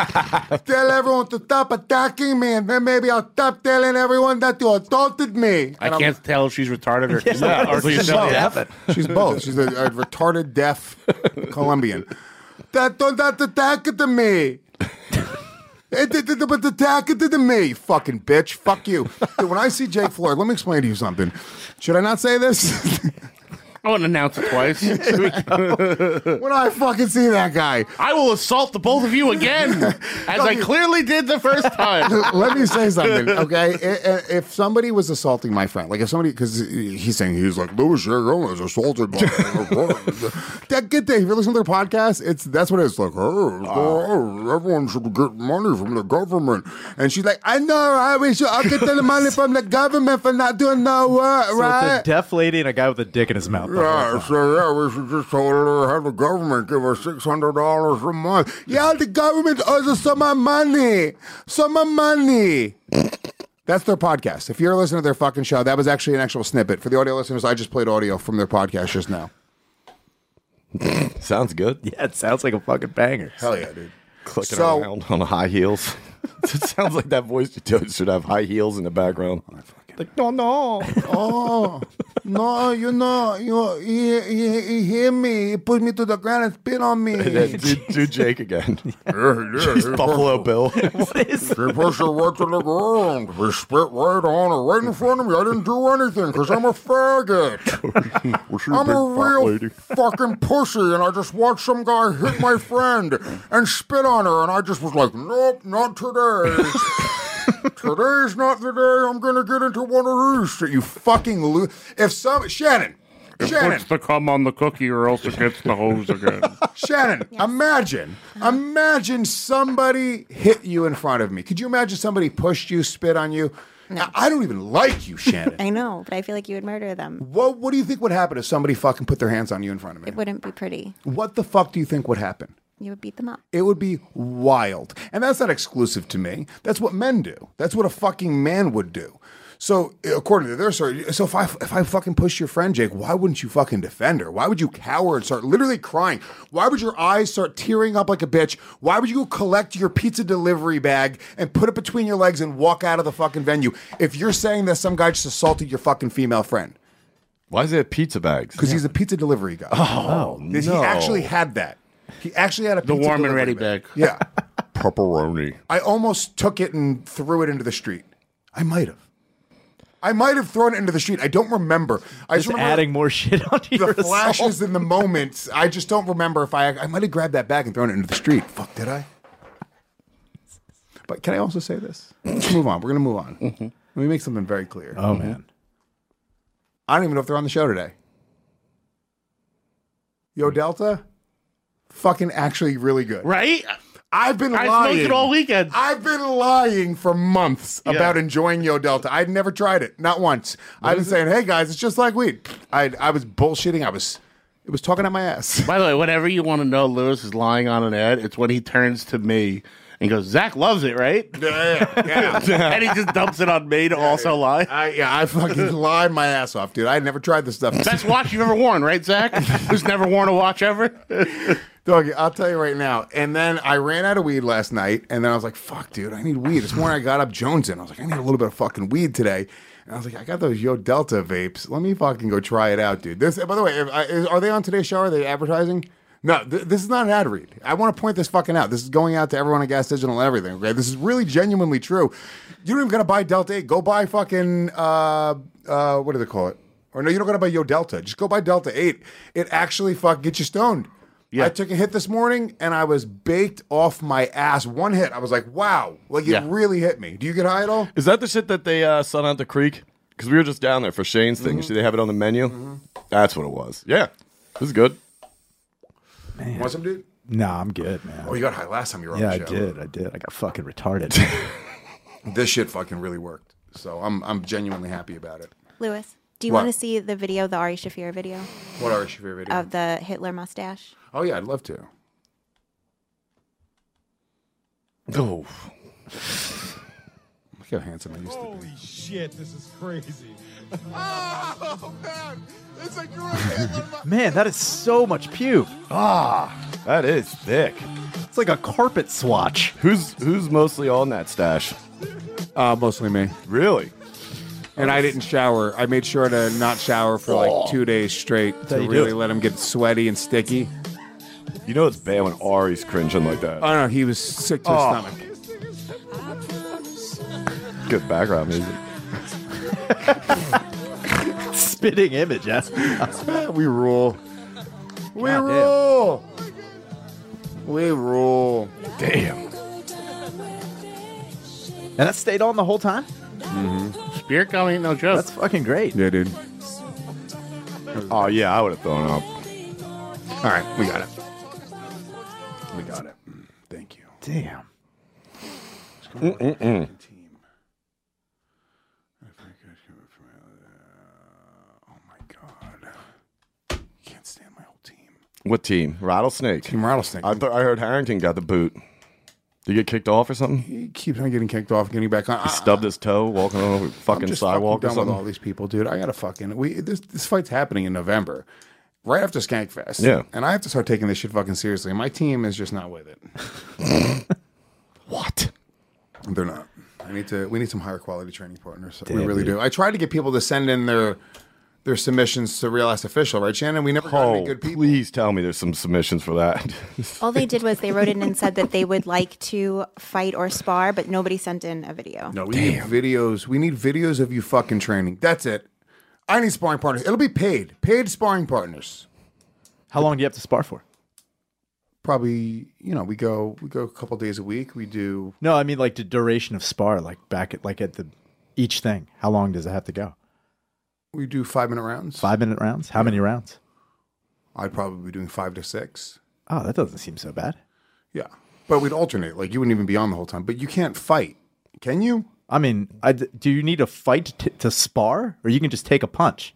S1: tell everyone to stop attacking me, and then maybe I'll stop telling everyone that you assaulted me.
S7: I
S1: And
S7: can't
S1: I'm,
S7: tell if she's retarded or,
S2: Yeah,
S7: or
S2: she's
S7: she's
S2: both.
S7: deaf.
S1: she's both. She's a, a retarded, deaf Colombian. That don't that attack it to me. It did but attack it to me, you fucking bitch. Fuck you. Dude, when I see Jake Floyd, let me explain to you something. Should I not say this?
S7: I wouldn't announce it twice.
S1: When I fucking see that guy,
S7: I will assault the both of you again, as I clearly did the first time.
S1: let me say something, okay? I- I- If somebody was assaulting my friend, like if somebody, because he's saying he's like Louis J. Gomez assaulted my that get there. If you listen to their podcast, it's that's what it's like. Oh, oh, everyone should get money from the government, and she's like, I know, right? We should. I'll get the money from the government for not doing no work,
S2: So
S1: right?
S2: it's a deaf lady and a guy with a dick in his mouth.
S1: Yeah, so yeah, we should just totally have the government give us six hundred dollars a month. Yeah, the government owes us some more money. Some more money. That's their podcast. If you're listening to their fucking show, that was actually an actual snippet. For the audio listeners, I just played audio from their podcast just now.
S8: Sounds good.
S2: Yeah, it sounds like a fucking banger.
S1: Hell yeah, dude.
S8: Clicking
S1: So-
S8: around on high heels. It sounds like that voice you do should have high heels in the background. Like, no, no.
S1: Oh, no, you know, you he, he, he hit me. He put me to the ground and spit on me.
S8: do, do Jake again.
S1: Yeah, yeah,
S8: He's Buffalo Bill.
S1: He pushed it right to the ground. He spit right on it, right in front of me. I didn't do anything because I'm a faggot.
S8: Was she
S1: I'm
S8: big
S1: a
S8: fat
S1: real
S8: lady?
S1: fucking pussy, and I just watched some guy hit my friend and spit on her, and I just was like, nope, not today. Today's not the day I'm gonna get into one of these. You fucking lo- if some Shannon, Shannon,
S7: Puts the cum on the cookie or else it gets the hose again.
S1: Shannon, imagine, imagine somebody hit you in front of me. Could you imagine somebody pushed you, spit on you?
S11: No.
S1: I, I don't even like you, Shannon.
S11: I know, but I feel like you would murder them.
S1: What What do you think would happen if somebody fucking put their hands on you in front of me?
S11: It wouldn't be pretty.
S1: What the fuck do you think would happen?
S11: You would beat them up.
S1: It would be wild. And that's not exclusive to me. That's what men do. That's what a fucking man would do. So, according to their story, so if I if I fucking push your friend, Jake, why wouldn't you fucking defend her? Why would you cower and start literally crying? Why would your eyes start tearing up like a bitch? Why would you go collect your pizza delivery bag and put it between your legs and walk out of the fucking venue if you're saying that some guy just assaulted your fucking female friend?
S8: Why is it pizza bags?
S1: Because he's a pizza delivery guy.
S8: Oh,
S1: He
S8: no.
S1: actually had that. He actually had a
S7: The
S1: pizza
S7: warm and
S1: delivery
S7: ready bag.
S1: Yeah.
S8: Pepperoni.
S1: I almost took it and threw it into the street. I might have. I might have thrown it into the street. I don't remember. I
S2: Just
S1: remember
S2: adding more shit onto
S1: the
S2: your
S1: flashes
S2: assault.
S1: in the moments. I just don't remember if I I might have grabbed that bag and thrown it into the street. Fuck, did I? But can I also say this? Let's move on. We're gonna move on.
S7: Mm-hmm.
S1: Let me make something very clear.
S2: Oh man,
S1: I don't even know if they're on the show today. Yo Delta, fucking actually really good.
S7: Right?
S1: I've been
S7: I
S1: lying.
S7: smoked it all weekend.
S1: I've been lying for months
S7: Yeah.
S1: about enjoying Yo Delta. I'd never tried it, not once. I've been saying, "Hey guys, it's just like weed." I I was bullshitting. I was, it was talking out my ass.
S7: By the way, whenever you want to know Lewis is lying on an ad, it's when he turns to me and goes, Zach loves it, right?
S1: Yeah, yeah.
S7: And he just dumps it on me to also lie.
S1: I, yeah, I fucking lied my ass off, dude. I had never tried this stuff.
S7: Best watch you've ever worn, right, Zach? Who's never worn a watch ever?
S1: Doggy, I'll tell you right now. And then I ran out of weed last night, and then I was like, fuck, dude, I need weed. This morning I got up jonesing. I was like, I need a little bit of fucking weed today. And I was like, I got those Yo Delta vapes. Let me fucking go try it out, dude. This, by the way, if I, is, are they on today's show? Are they advertising? No, th- this is not an ad read. I want to point this fucking out. This is going out to everyone at Gas Digital and everything, okay? This is really genuinely true. You don't even got to buy Delta eight. Go buy fucking, uh, uh, what do they call it? Or no, you don't got to buy Yo Delta. Just go buy Delta eight. It actually fucking gets you stoned. Yeah. I took a hit this morning, and I was baked off my ass. One hit, I was like, wow. Like, it
S8: Yeah.
S1: really hit me. Do you get high at all?
S8: Is that the shit that they uh, sell out the creek? Because we were just down there for Shane's thing.
S1: Mm-hmm.
S8: See, they have it on the menu. Mm-hmm. That's what it was. Yeah. This is good.
S2: man.
S1: Want some, dude?
S2: No, I'm good, man.
S1: Oh, you got high last time you were on
S2: yeah,
S1: the
S2: I
S1: show.
S2: did. I did. I got fucking retarded.
S1: This shit fucking really worked. So I'm I'm genuinely happy about it.
S11: Lewis, do you
S1: What?
S11: want to see the video, the Ari Shafir video
S1: What are your favorite videos?
S11: of the Hitler mustache?
S1: Oh, yeah, I'd love to.
S8: Oh.
S1: Look how handsome I used to be.
S10: Holy shit, this is crazy.
S4: Oh, man. It's a great
S2: Man, that is so much puke.
S8: Ah, that is thick.
S2: It's like a carpet swatch.
S8: Who's who's mostly on that stash?
S1: Uh, mostly me.
S8: Really?
S1: And I didn't shower. I made sure to not shower for like two days straight
S8: how
S1: to
S8: you do
S1: really
S8: it.
S1: let him get sweaty and sticky.
S8: You know it's bad when Ari's cringing like that.
S1: Oh, no, he was sick to
S8: Oh.
S1: his stomach.
S8: Good background music.
S2: Spitting image, yes.
S1: We rule. We
S2: God damn.
S1: rule. We rule.
S8: Damn.
S2: And that stayed on the whole time?
S7: Beer gum ain't no joke.
S2: That's fucking great.
S1: Yeah, dude.
S8: Oh, yeah, I would have thrown up.
S1: All right, we got it. We got it. Thank you.
S2: Damn.
S8: Mm-mm-mm.
S1: Oh my god. Can't stand my whole team.
S8: What team? Rattlesnake.
S1: Team Rattlesnake.
S8: I thought I heard Harrington got the boot. Did he get kicked off or something?
S1: He keeps on getting kicked off, getting back on.
S8: He stubbed his toe walking on a
S1: I'm
S8: fucking
S1: just
S8: sidewalk
S1: fucking
S8: or
S1: done with all
S8: something.
S1: these people, dude. I gotta fucking we this this fight's happening in November, right after Skankfest.
S8: Yeah.
S1: and I have to start taking this shit fucking seriously. My team is just not with it.
S8: What?
S1: They're not. I need to. We need some higher quality training partners. We really do. I tried to get people to send in their their submissions to Real Ass Official, right, Shannon? We never got
S8: Oh,
S1: any good people.
S8: please tell me there's some submissions for that.
S11: All they did was they wrote in and said that they would like to fight or spar, but nobody sent in a video.
S1: No, we need videos. We need videos of you fucking training. That's it. I need sparring partners. It'll be paid. Paid sparring partners.
S2: How long do you have to spar for?
S1: Probably, you know, we go we go a couple days a week. We do.
S2: No, I mean like the duration of spar, like back at like at the each thing. How long does it have to go?
S1: We do five minute rounds.
S2: Five minute rounds? How many rounds?
S1: I'd probably be doing five to six.
S2: Oh, that doesn't seem so bad.
S1: Yeah, but we'd alternate. Like you wouldn't even be on the whole time. But you can't fight, can you?
S2: I mean, I, do you need a fight t- to spar, or you can just take a punch?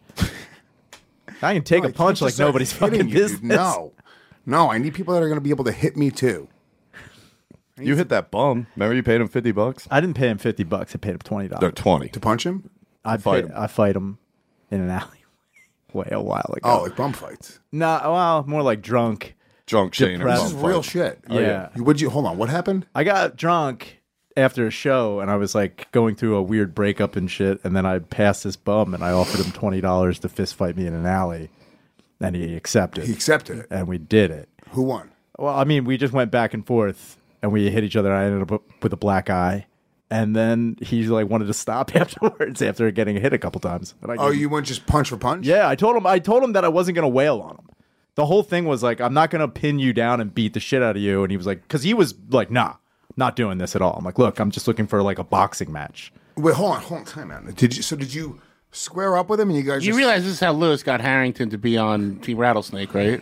S2: I can take
S1: No,
S2: a
S1: I can't
S2: punch
S1: just
S2: like
S1: start
S2: nobody's
S1: hitting
S2: fucking
S1: you, dude.
S2: business.
S1: No, no. I need people that are going to be able to hit me too.
S8: You hit that bum. Remember you paid him fifty bucks?
S2: I didn't pay him fifty bucks. I paid him twenty dollars.
S8: They're twenty.
S1: To punch him?
S2: I
S8: Fight
S2: pay,
S8: him.
S2: I fight him in an alley way a while ago.
S1: Oh, like bum fights.
S2: No, well, more like drunk.
S8: Drunk Shane or
S2: Depressed.
S1: This
S8: bum
S1: is real
S8: fight.
S1: shit.
S2: Oh, yeah.
S1: You, would you hold on? What happened?
S2: I got drunk after a show, and I was like going through a weird breakup and shit. And then I passed this bum, and I offered him twenty dollars to fist fight me in an alley, and he accepted.
S1: He accepted it.
S2: and we did it.
S1: Who won?
S2: Well, I mean, we just went back and forth, and we hit each other. I ended up with a black eye, and then he like wanted to stop afterwards after getting hit a couple times. And I
S1: Oh,
S2: gave-
S1: you went just punch for punch?
S2: Yeah, I told him. I told him that I wasn't gonna wail on him. The whole thing was like, I'm not gonna pin you down and beat the shit out of you. And he was like, because he was like, nah, not doing this at all. I'm like, look, I'm just looking for like a boxing match.
S1: Wait, hold on, hold on, time out. Did you? So did you square up with him and you guys?
S7: You
S1: just,
S7: realize this is how Lewis got Harrington to be on Team Rattlesnake, right?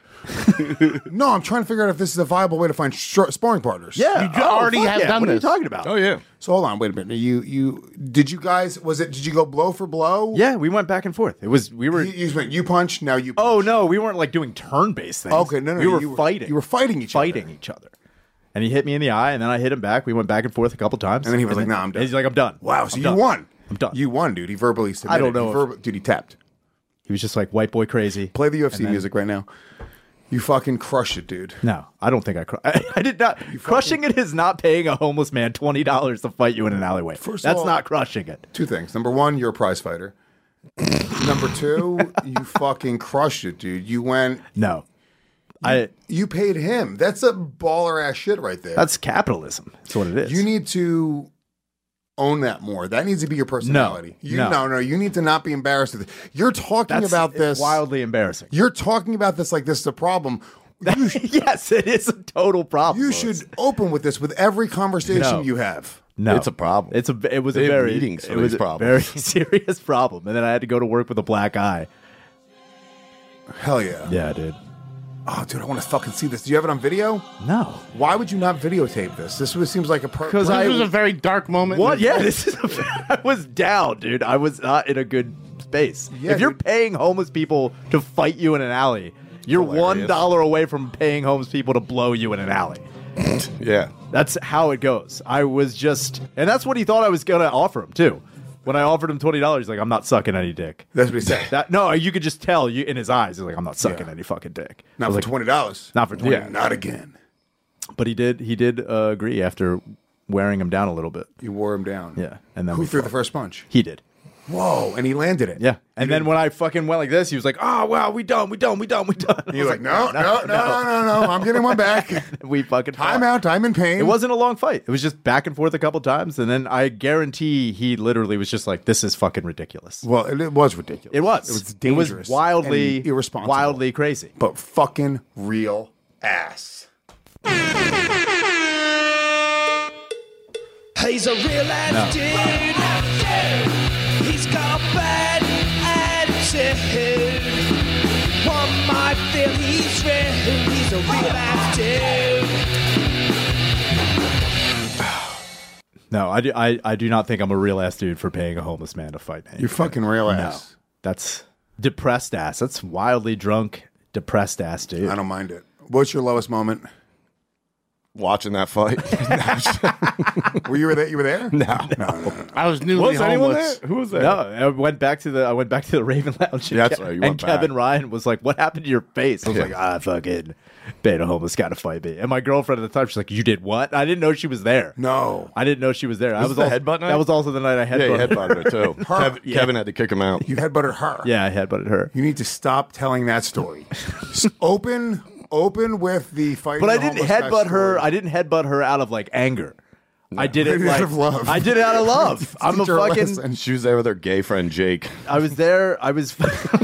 S1: No, I'm trying to figure out if this is a viable way to find short sparring partners.
S2: Yeah,
S7: You already
S2: fuck
S7: have
S2: yeah.
S7: done
S2: What are you
S7: this.
S2: talking about?
S8: Oh, yeah.
S1: So hold on, wait a minute. You you did you guys? Was it? Did you go blow for blow?
S2: Yeah, we went back and forth. It was we were.
S1: You, you went. You punch. Now you. Punch.
S2: Oh no, we weren't like doing turn based things.
S1: Okay, no, no,
S2: we were
S1: you were-
S2: fighting.
S1: you were fighting each other.
S2: fighting each other. And he hit me in the eye, and then I hit him back. We went back and forth a couple times,
S1: And then he was like, "Nah, I'm done."
S2: He's like, "I'm done."
S1: Wow. So
S2: I'm
S1: you
S2: done.
S1: won.
S2: I'm done.
S1: You won, dude. He verbally submitted.
S2: I don't know
S1: He
S2: if-
S1: verb- dude, he tapped.
S2: He was just like white boy crazy.
S1: Play the U F C
S2: And then-
S1: music right now. You fucking crushed it, dude.
S2: No, I don't think I. Cr- I, I did not. Crushing it is not paying a homeless man twenty dollars to fight you in an alleyway.
S1: First of
S2: That's
S1: all-
S2: not crushing it.
S1: Two things. Number one, you're a prize fighter. Number two, you fucking crushed it, dude. You went.
S2: No, I.
S1: You paid him. That's a baller ass shit right there.
S2: That's capitalism. That's what it is.
S1: You need to own that more. That needs to be your personality. you,
S2: no.
S1: no, no. You need to not be embarrassed with it. You're talking
S2: That's
S1: about this.
S2: wildly embarrassing.
S1: You're talking about this like this is a problem. You, sh-
S2: Yes, it is a total problem.
S1: you
S2: Louis.
S1: should open with this with every conversation
S2: No.
S1: you have.
S2: No,
S8: It's a problem.
S2: It's a. It was
S8: They
S2: a
S8: have
S2: very.
S8: meetings for
S2: it was
S8: these
S2: a
S8: problems.
S2: very serious problem, and then I had to go to work with a black eye.
S1: Hell yeah.
S2: Yeah, dude.
S1: Oh, dude, I want to fucking see this. Do you have it on video?
S2: No.
S1: Why would you not videotape this? This was, seems like a per-
S2: 'Cause
S7: This
S2: I-
S7: was a very dark moment.
S2: What? Yeah, this is. A, I was down, dude. I was not in a good space.
S1: Yeah,
S2: if you're
S1: dude.
S2: paying homeless people to fight you in an alley, you're
S8: Hilarious.
S2: one dollar away from paying homeless people to blow you in an alley.
S8: Yeah.
S2: That's how it goes. I was just, and that's what he thought I was gonna offer him too. When I offered him twenty dollars, he's like, "I'm not sucking any dick."
S1: That's what he said.
S2: That no, you could just tell you in his eyes. He's like, "I'm not sucking
S1: Yeah.
S2: any fucking dick." I
S1: Not
S2: was
S1: for
S2: like,
S1: twenty dollars.
S2: Not for twenty.
S1: Yeah, not again.
S2: But he did. He did uh, agree after wearing him down a little bit.
S1: You wore him down.
S2: Yeah, and then
S1: Who
S2: we
S1: threw the
S2: fought.
S1: first punch?
S2: He did.
S1: Whoa, and he landed it.
S2: Yeah. And then when I fucking went like this, he was like, "Oh wow, we done, we done, we done, we done."
S1: You're like, no, no, no, no, no, no. I'm getting one back.
S2: we fucking
S1: Time
S2: fought.
S1: out. I'm in pain.
S2: It wasn't a long fight. It was just back and forth a couple times, and then I guarantee he literally was just like, "This is fucking ridiculous."
S1: Well, it, it was ridiculous.
S2: It was.
S1: It was dangerous.
S2: It was wildly
S1: and irresponsible.
S2: wildly crazy.
S1: But fucking real ass.
S10: He's a real ass dude. He's got a bad attitude. One might feel he's real. He's a real ass dude.
S2: No, I do. I, I do not think I'm a real ass dude for paying a homeless man to fight me.
S1: You're fucking real
S2: No,
S1: ass.
S2: that's depressed ass. That's wildly drunk, depressed ass dude.
S1: I don't mind it. What's your lowest moment?
S8: watching that fight.
S1: Were you there? You were there?
S8: No,
S1: no, no, no.
S7: I was newly
S8: Was anyone
S7: homeless.
S8: there? Who was there?
S2: No, I went back to the I went back to the Raven Lounge. And
S8: Yeah, that's
S2: Ke-
S8: right, you
S2: and
S8: went
S2: Kevin
S8: back.
S2: Ryan was like, "What happened to your face?" I was
S8: Yeah.
S2: like, "Ah, fucking beta homeless got to fight me." And my girlfriend at the time, she's like, "You did what?" I didn't know she was there.
S1: No.
S2: I didn't know she was there. I
S8: Was
S2: was
S8: it the
S2: also,
S8: headbutt night?
S2: That was also the night I
S8: Yeah,
S2: headbutted.
S8: you headbutted her too. Kev-
S2: Yeah.
S8: Kevin had to kick him out.
S1: You headbutted her.
S2: Yeah, I headbutted her.
S1: You need to stop telling that story. S- open, open with the fight.
S2: But I didn't headbutt her. I didn't headbutt her out of like anger. I did it
S1: Maybe out
S2: like
S1: of love.
S2: I did it out of love. I'm a
S1: Teach her a
S2: fucking.
S1: lesson.
S8: She was there with her gay friend Jake.
S2: I was there. I was.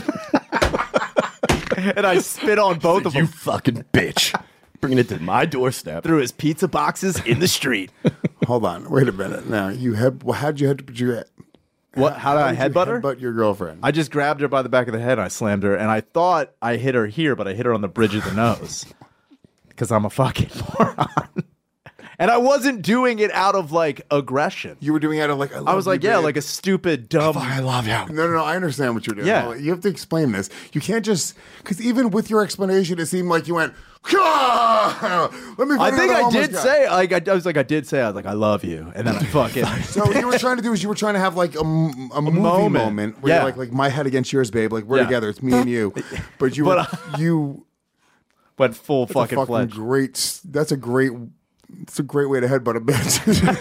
S2: And I spit on both of
S8: You
S2: them.
S8: fucking bitch. Bringing it to my doorstep.
S2: Threw his pizza boxes in the street.
S1: Hold on. Wait a minute. Now you head. Well, how'd you head? Did you,
S2: What? How did I
S1: how did you
S2: headbutt her?
S1: Headbutt your girlfriend.
S2: I just grabbed her by the back of the head and I slammed her. And I thought I hit her here, but I hit her on the bridge of the nose. Because I'm a fucking moron. And I wasn't doing it out of like aggression.
S1: You were doing it out of like. I, love
S2: I was like,
S1: you,
S2: yeah,
S1: babe.
S2: like a stupid, dumb.
S8: I love you.
S1: No, no, no. I understand what you're doing.
S2: Yeah.
S1: Well, you have to explain this. You can't just because even with your explanation, it seemed like you went. "Ah, let me.
S2: I
S1: find
S2: think
S1: another
S2: I
S1: homeless
S2: did
S1: guy."
S2: say, like, I, I was like, I did say, I was like, I love you. And then I fucking.
S1: So what you were trying to do is you were trying to have like a, m- a movie moment,
S2: moment.
S1: where
S2: Yeah.
S1: you're like, like my head against yours, babe. Like we're
S2: Yeah.
S1: together. It's me and you. But you,
S2: But,
S1: were, you.
S2: went full
S1: That's a
S2: fucking,
S1: fucking
S2: fledged.
S1: great. s- That's a great. It's a great way to headbutt a bitch.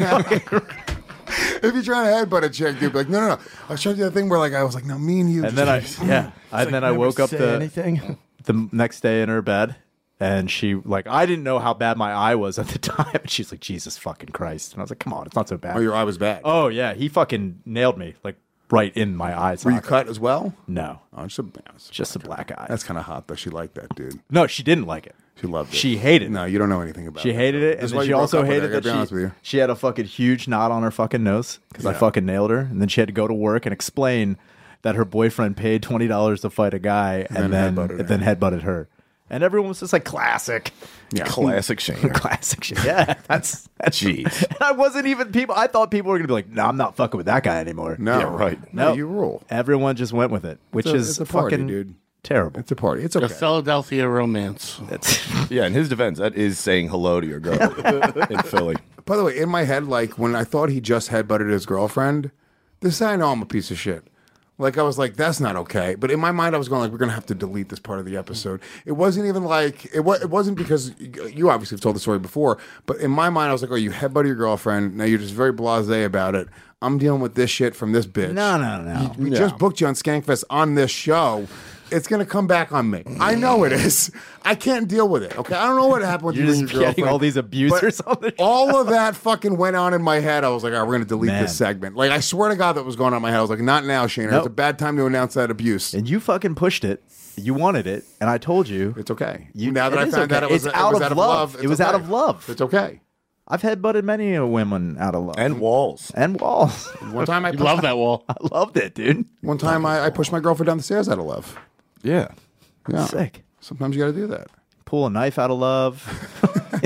S1: If you're trying to headbutt a chick, dude, be like, no, no, no. I was trying to do that thing where like I was like, no, me and you.
S2: And then I, yeah. And then I woke up the,
S8: anything.
S2: the next day in her bed. And she, like, I didn't know how bad my eye was at the time. And she's like, Jesus fucking Christ. And I was like, come on, it's not so bad.
S1: Oh, your eye was bad.
S2: Oh, yeah. He fucking nailed me, like, right in my eye
S1: Were you
S2: socket.
S1: cut as well?
S2: No.
S1: Oh, just a,
S2: Just a black eye.
S1: That's kind of hot though. She liked that, dude.
S2: No, she didn't like it.
S1: She loved it.
S2: She hated it.
S1: No, you don't know anything about it.
S2: She hated it,
S1: That's
S2: and
S1: why
S2: then she
S1: you broke
S2: also
S1: up with her,
S2: hated
S1: I gotta
S2: that
S1: be honest
S2: she,
S1: with you.
S2: she had a fucking huge knot on her fucking nose because I
S1: Yeah.
S2: fucking nailed her, and then she had to go to work and explain that her boyfriend paid twenty dollars to fight a guy, and,
S1: then
S2: then
S1: headbutted her.
S2: and then headbutted her, and everyone was just like, "Classic,
S1: Yeah.
S8: Classic Shane.
S2: classic shit." Yeah, that's that's.
S8: Jeez.
S2: And I wasn't even people. I thought people were gonna be like, "No, I'm not fucking with that guy anymore."
S1: No,
S8: Yeah, right.
S1: No,
S2: No.
S1: you rule.
S2: Everyone just went with it, which
S1: It's a-
S2: is
S1: it's a party,
S2: fucking
S1: dude.
S2: terrible.
S1: It's a party. It's
S7: The
S1: okay.
S7: Philadelphia romance.
S2: It's,
S8: Yeah, in his defense, that is saying hello to your girl in Philly.
S1: By the way, in my head, like when I thought he just headbutted his girlfriend, this I know I'm a piece of shit. Like I was like, that's not okay. But in my mind, I was going like, we're gonna have to delete this part of the episode. It wasn't even like it was. It wasn't because you obviously have told the story before. But in my mind, I was like, oh, you headbutted your girlfriend. Now you're just very blasé about it. I'm dealing with this shit from this bitch.
S2: no, no, no.
S1: We just booked you on Skankfest on this show. It's gonna come back on me. I know it is. I can't deal with it. Okay, I don't know what happened with
S2: You're
S1: you
S2: just
S1: and your
S2: getting
S1: girlfriend.
S2: all these abusers
S1: but
S2: on the show.
S1: all of that fucking went on in my head. I was like, all right, we're gonna delete
S2: Man.
S1: this segment. Like, I swear to God, that was going on in my head. I was like, not now, Shane.
S2: Nope.
S1: It's a bad time to announce that abuse.
S2: And you fucking pushed it. You wanted it, and I told you.
S1: It's okay.
S2: You-
S1: now that
S2: it
S1: I
S2: is
S1: found
S2: okay.
S1: out it was,
S2: It's
S1: it
S2: out
S1: was
S2: of
S1: out of
S2: love.
S1: love,
S2: It
S1: it's
S2: was out
S1: okay.
S2: of love.
S1: It's okay.
S2: I've headbutted many a women out of love.
S8: And walls.
S2: And walls.
S1: One time I
S7: You love that wall.
S2: I loved it, dude.
S1: One time I, I pushed my girlfriend down the stairs out of love.
S8: Yeah.
S1: Yeah.
S2: Sick.
S1: Sometimes you got to do that.
S2: Pull a knife out of love. You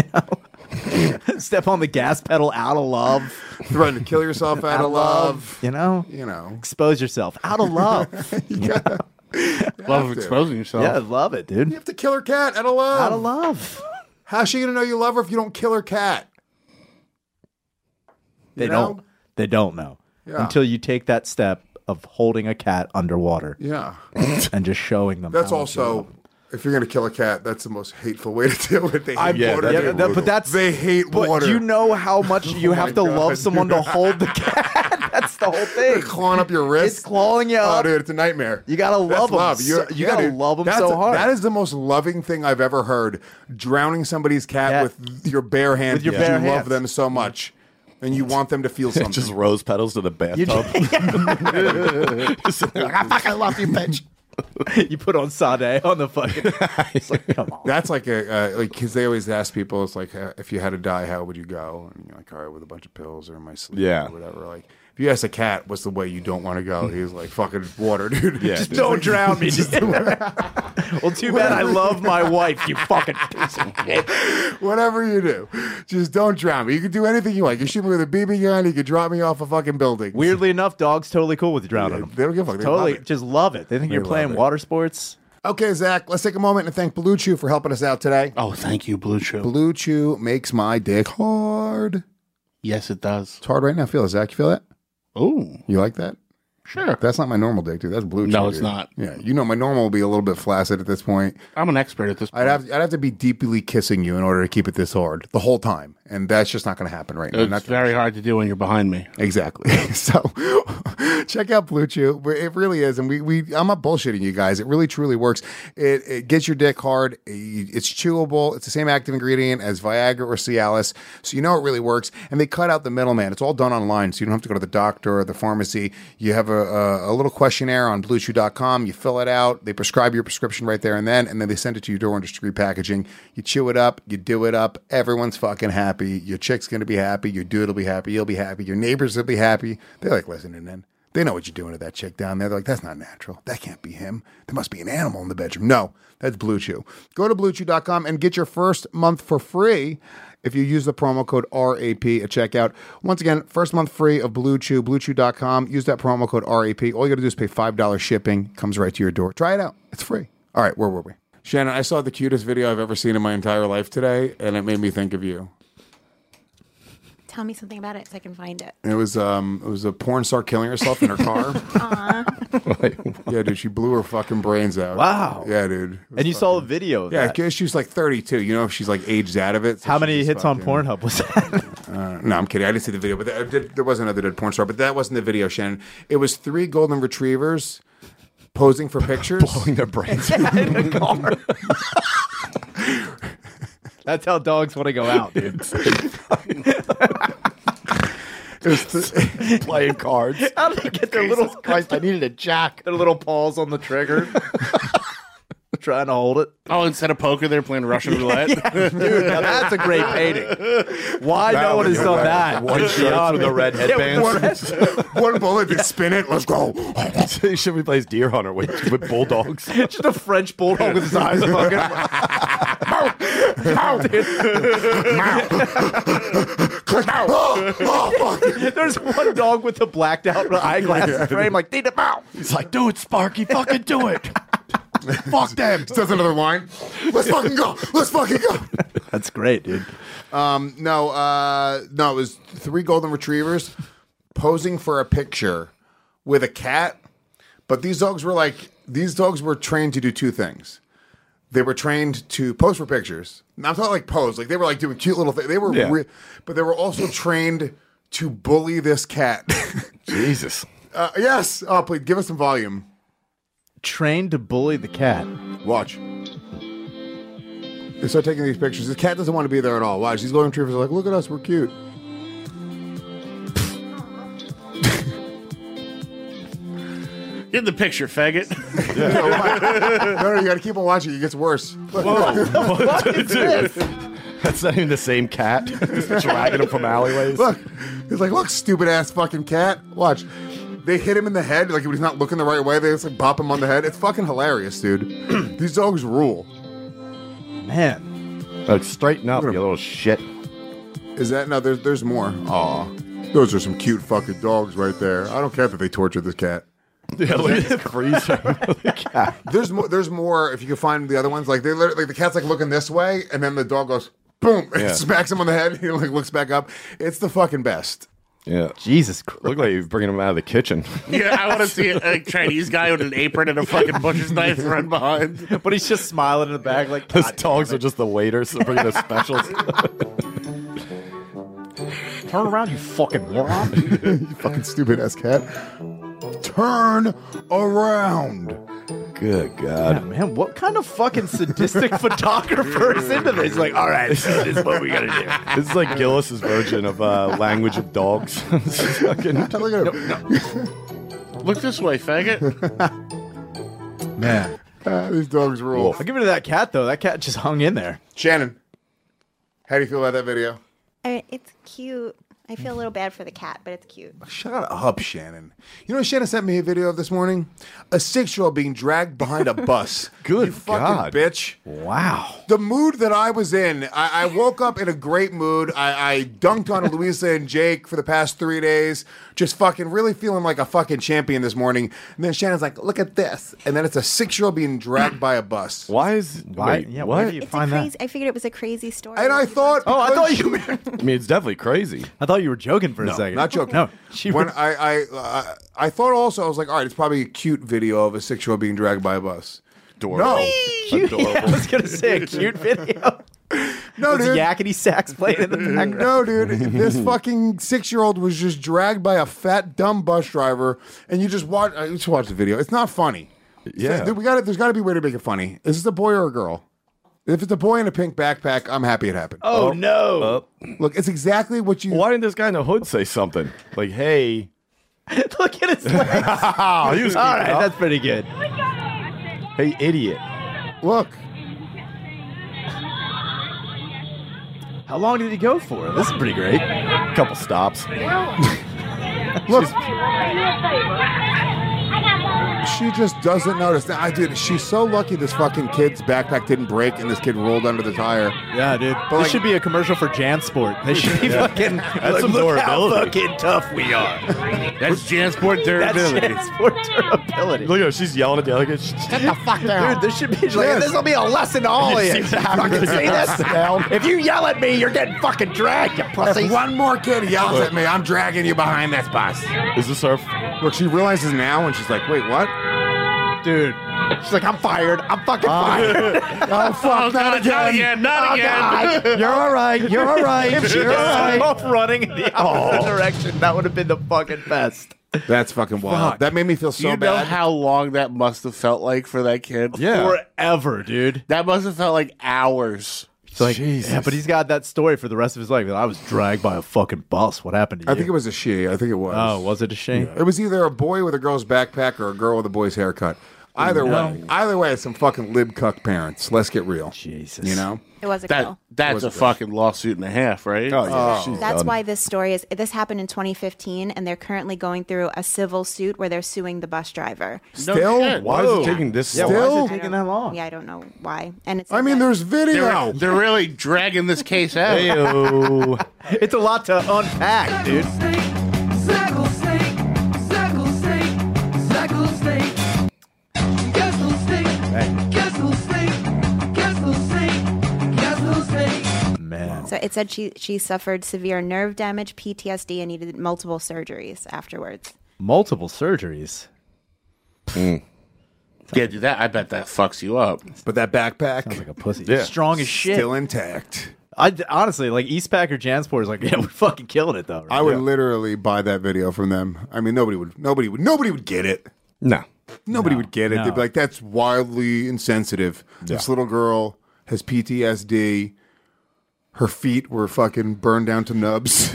S2: know? Step on the gas pedal out of love.
S1: Threaten to kill yourself out, of love.
S2: You know?
S1: You know.
S2: Expose yourself out of love.
S1: You gotta,
S7: Love
S1: to.
S7: of exposing yourself.
S2: Yeah, I love it, dude.
S1: you have to kill her cat out of love.
S2: Out of love.
S1: How's she gonna know you love her if you don't kill her cat?
S2: They
S1: You know?
S2: don't. They don't know.
S1: Yeah.
S2: Until you take that step of holding a cat underwater
S1: Yeah.
S2: and just showing them.
S1: That's
S2: how much you love
S1: also,
S2: them.
S1: if you're gonna kill a cat, that's the most hateful way to deal with it. They hate
S2: I'm-
S8: yeah,
S1: water.
S8: that's
S1: dude.
S2: Yeah, that- but that's
S1: they hate
S2: But
S1: water.
S2: do you know how much you
S1: Oh
S2: have
S1: my
S2: to
S1: God,
S2: love someone to
S1: dude.
S2: hold the cat? That's the whole thing.
S1: They're clawing up your wrist.
S2: It's clawing you
S1: Oh,
S2: up.
S1: dude, it's a nightmare.
S2: You gotta
S1: That's
S2: love 'em
S1: love.
S2: so-
S1: You're-
S2: you
S1: yeah,
S2: gotta
S1: dude.
S2: love 'em
S1: That's
S2: so
S1: a-
S2: hard.
S1: That is the most loving thing I've ever heard. Drowning somebody's cat
S2: Yeah.
S1: with your bare hands.
S2: With your
S1: because
S2: bare
S1: you love
S2: hands.
S1: them so much, and you want them to feel something.
S8: Just rose petals to the
S2: You,
S8: bathtub. I fucking love you, bitch.
S2: you put on Sade on the fucking. It's like, come on.
S1: That's like a uh, like because they always ask people. It's like uh, if you had to die, how would you go? And you're like, all right, with a bunch of pills or in my sleep,
S8: Yeah.
S1: or whatever. Like if you ask a cat, what's the way you don't want to go? He's like, fucking water, dude.
S8: Yeah,
S1: Just
S8: dude.
S2: Don't drown me. Well, too bad I love my wife, you fucking piece of shit.
S1: whatever you do, just don't drown me. You can do anything you like. You shoot me with a B B gun. You can drop me off a fucking building.
S2: Weirdly enough, dogs totally cool with you drowning
S1: Yeah,
S2: them.
S1: they don't give a fuck. They
S2: Totally,
S1: love it.
S2: just love it. They think
S1: They
S2: you're
S1: love
S2: playing
S1: it.
S2: water sports.
S1: Okay, Zach, let's take a moment and thank Blue Chew for helping us out today.
S7: Oh, thank you, Blue Chew.
S1: Blue Chew makes my dick hard.
S7: Yes, it does.
S1: It's hard right now. Feel it, Zach. You feel that?
S7: Oh,
S1: you like that?
S7: Sure.
S1: That's not my normal dick, dude. That's Blue Chew.
S7: No, it's
S1: dude.
S7: not.
S1: Yeah, you know, my normal will be a little bit flaccid at this point.
S7: I'm an expert at this point.
S1: I'd have I'd have to be deeply kissing you in order to keep it this hard the whole time, and that's just not going to happen right now.
S7: It's
S1: Not
S7: very hard to do when you're behind me.
S1: Exactly. So check out Blue Chew. It really is, and we we I'm not bullshitting you guys. It really truly works. It it gets your dick hard. It's chewable. It's the same active ingredient as Viagra or Cialis, so you know it really works. And they cut out the middleman. It's all done online, so you don't have to go to the doctor or the pharmacy. You have a a, a little questionnaire on blue chew dot com. You fill it out. They prescribe your prescription right there and then, and then they send it to your door in discreet packaging. You chew it up. You do it up. Everyone's fucking happy. Your chick's gonna be happy. Your dude will be happy. You'll be happy. Your neighbors will be happy. They like listening then. They know what you're doing to that chick down there. They're like, that's not natural. That can't be him. There must be an animal in the bedroom. No, that's Blue Chew. Go to blue chew dot com and get your first month for free if you use the promo code R A P at checkout. Once again, first month free of Blue Chew, blue chew dot com. Use that promo code R A P. All you got to do is pay five dollars shipping. Comes right to your door. Try it out. It's free. All right, where were we? Shannon, I saw the cutest video I've ever seen in my entire life today, and it made me think of you.
S11: Tell me something about it so I can find it.
S1: It was um, it was a porn star killing herself in her car. Yeah, dude, she blew her fucking brains out.
S2: Wow.
S1: Yeah, dude.
S2: And you saw a video of
S1: Yeah,
S2: that.
S1: because she's like thirty-two. You know, if she's like aged out of it. So
S2: How
S1: she's
S2: many
S1: just
S2: hits on
S1: fucking-
S2: Pornhub was that?
S1: Uh, no, I'm kidding. I didn't see the video, but there, there was another dead porn star. But that wasn't the video, Shannon. It was three golden retrievers posing for pictures,
S8: blowing their brains
S2: in the car. That's how dogs want to go out, dude.
S1: It was th-
S8: playing cards.
S2: How did they get their little
S8: Christ, I needed a jack.
S2: Their little paws on the trigger, trying to hold it.
S7: Oh, instead of poker, they're playing Russian roulette.
S2: Yeah, dude, now that's a great painting. Why
S8: That
S2: no one
S8: one
S2: has
S8: you
S2: done
S8: wear.
S2: that?
S8: White shirts with the red headbands.
S1: one bullet, they spin it. Let's go.
S8: You should replace Deer Hunter with, with bulldogs.
S2: Just a French bulldog with his eyes fucking. There's one dog with a blacked out eyeglasses frame, like, need to bow.
S8: He's like, do it, Sparky. Fucking do it. Fuck them.
S1: Says another line. Let's fucking go. Let's fucking go.
S2: That's great, dude.
S1: Um, no, uh, no, it was three golden retrievers posing for a picture with a cat. But these dogs were like, these dogs were trained to do two things. They were trained to pose for pictures. Now, I'm not like pose, like they were like doing cute little things. They were,
S8: Yeah.
S1: re- but they were also trained to bully this cat.
S8: Jesus.
S1: Uh, yes. Oh, please give us some volume.
S2: Trained to bully the cat.
S1: Watch. They start taking these pictures. This cat doesn't want to be there at all. Watch. These golden retrievers are like, look at us, we're cute.
S7: Get the picture, faggot.
S1: no, no, you got to keep on watching. It gets worse.
S8: Whoa. That's not even the same cat. Just dragging him from alleyways.
S1: Look. He's like, look, stupid ass fucking cat. Watch. They hit him in the head, like when he's not looking the right way. They just like bop him on the head. It's fucking hilarious, dude. These dogs rule.
S2: Man.
S8: Like, straighten up, you little shit.
S1: Is that no? There's there's more. Aw, those are some cute fucking dogs right there. I don't care that they tortured this cat.
S8: Yeah, look at the freezer. The cat.
S1: There's more. There's more. If you can find the other ones, like they literally, like the cat's like looking this way, and then the dog goes boom, and
S8: Yeah.
S1: smacks him on the head. He like looks back up. It's the fucking best.
S8: Yeah.
S2: Jesus Christ.
S8: Look like you're bringing him out of the kitchen.
S7: Yeah, I want to see a, a Chinese guy with an apron and a fucking butcher's knife run behind.
S2: But he's just smiling in the back like,
S8: Those
S2: God
S8: dogs
S2: damn
S8: are just the waiters that bring the specials.
S2: it. Turn around, you fucking moron.
S1: You fucking stupid ass cat. Turn around.
S8: Good
S2: Yeah,
S8: God.
S2: man, what kind of fucking sadistic photographer is into this? Like, all right, so this is what we gotta do.
S8: This is like Gillis's version of uh, language of dogs. This is fucking-
S1: Look at him.
S7: Look this way, faggot.
S2: Man.
S1: Ah, these dogs rule.
S2: I'll give it to that cat, though. That cat just hung in there.
S1: Shannon, how do you feel about that video?
S11: I mean, it's cute. I feel a little bad for the cat, but it's cute.
S1: Shut up, Shannon. You know what Shannon sent me a video of this morning? A six-year-old being dragged behind a bus.
S8: Good
S1: you fucking
S8: God.
S1: bitch.
S2: Wow.
S1: The mood that I was in, I, I woke up in a great mood. I, I dunked on Louisa and Jake for the past three days, just fucking really feeling like a fucking champion this morning. And then Shannon's like, look at this. And then it's a six-year-old being dragged by a bus.
S8: Why is
S2: Why?
S8: wait,
S2: Yeah,
S8: what?
S2: where do you
S11: It's
S2: find
S11: a
S2: that?
S11: crazy. I figured it was a crazy story.
S1: And I thought,
S2: Oh, I thought you.
S8: I mean, it's definitely crazy.
S2: I thought you were joking for a second.
S1: not joking.
S2: No, she
S1: when
S2: would-
S1: I, I, I, I thought also, I was like, all right, it's probably a cute video of a six-year-old being dragged by a bus.
S8: Adorable.
S1: No.
S2: Cute.
S8: Adorable.
S2: Yeah, I was gonna say a cute video.
S1: No,
S2: There's
S1: dude.
S2: yakety sax playing in the background.
S1: No, dude. This fucking six-year-old was just dragged by a fat, dumb bus driver, and you just watch. I just watch the video. It's not funny.
S8: Yeah.
S1: So, we got. There's got to be a way to make it funny. Is this a boy or a girl? If it's a boy in a pink backpack, I'm happy it happened.
S2: Oh, no!
S8: Uh,
S1: Look, it's exactly what you.
S8: why didn't this guy in the hood say something like, "Hey"?
S2: Look at his legs.
S8: Oh, he was
S2: All
S8: keeping
S2: right,
S8: up.
S2: that's pretty good.
S8: Hey, idiot.
S1: Look.
S2: How long did he go for? This is pretty great.
S8: Couple stops.
S1: Look. She just doesn't notice. Now, I dude, she's so lucky this fucking kid's backpack didn't break and this kid rolled under the tire.
S2: Yeah, dude.
S1: But
S2: this
S1: like-
S2: should be a commercial for Jansport. They should be fucking.
S8: That's some
S2: look how
S8: durability.
S2: fucking tough we are.
S7: That's Jansport
S2: That's
S7: durability.
S2: Jansport durability.
S8: Look at her. She's yelling at the other kid. Get the fuck
S2: Dude, this should be like, this will be a lesson to all of you. Fucking see this? If you yell at me, you're getting fucking dragged, you pussy.
S1: If one more kid yells at me, I'm dragging you behind this bus.
S8: Is this her?
S1: Look, she realizes now and she's like, wait, what?
S2: Dude. She's like, I'm fired. I'm fucking fired.
S1: Oh, fuck, not
S7: Not
S1: again.
S7: again, not again.
S2: God.
S8: You're all right. You're all right.
S2: If she
S8: You're
S2: just
S8: all
S2: took
S8: right.
S2: off running in the opposite direction, that would have been the fucking best.
S1: That's fucking wild.
S2: Fuck.
S1: That made me feel
S7: Do
S1: so
S7: you know
S1: bad.
S7: how long that must have felt like for that kid?
S8: Yeah.
S2: Forever, dude.
S7: That must have felt like hours.
S2: It's like,
S8: Jesus.
S2: yeah, but he's got that story for the rest of his life. I was dragged by a fucking bus. What happened to you?
S1: I think it was a she. I think it was.
S2: Oh, was it a shame?
S1: It was either a boy with a girl's backpack or a girl with a boy's haircut. Either way, either way, it's some fucking lib cuck parents. Let's get real.
S2: Jesus.
S1: You know?
S11: It was a
S7: That
S11: girl.
S7: that's
S1: was
S7: a
S1: a girl.
S7: fucking lawsuit and a half, right?
S8: Oh, yeah. she's
S11: That's
S8: done.
S11: why this story is. This happened in twenty fifteen, and they're currently going through a civil suit where they're suing the bus driver.
S1: Still?
S7: shit.
S8: Why is
S1: Whoa.
S8: it taking this
S2: Yeah,
S8: long?
S2: why is
S1: Still?
S2: it taking that long?
S11: Yeah, I don't know why. And it's.
S1: I mean, there's video.
S7: They're, they're really dragging this case out.
S8: Heyo.
S2: It's a lot to unpack, dude. Man.
S11: So it said she she suffered severe nerve damage, P T S D, and needed multiple surgeries afterwards.
S2: Multiple surgeries.
S7: Yeah, dude, that I bet that fucks you up.
S1: But that backpack,
S2: Like a pussy.
S8: Yeah.
S2: Strong as shit.
S1: still intact.
S2: I honestly like Eastpak or Jansport is like, yeah, we're fucking killing it though. Right?
S1: I would literally buy that video from them. I mean, nobody would, nobody would, nobody would get it.
S8: No.
S1: Nobody
S2: No,
S1: would get it.
S2: no.
S1: They'd be like, "That's wildly insensitive." This little girl has P T S D. Her feet were fucking burned down to nubs.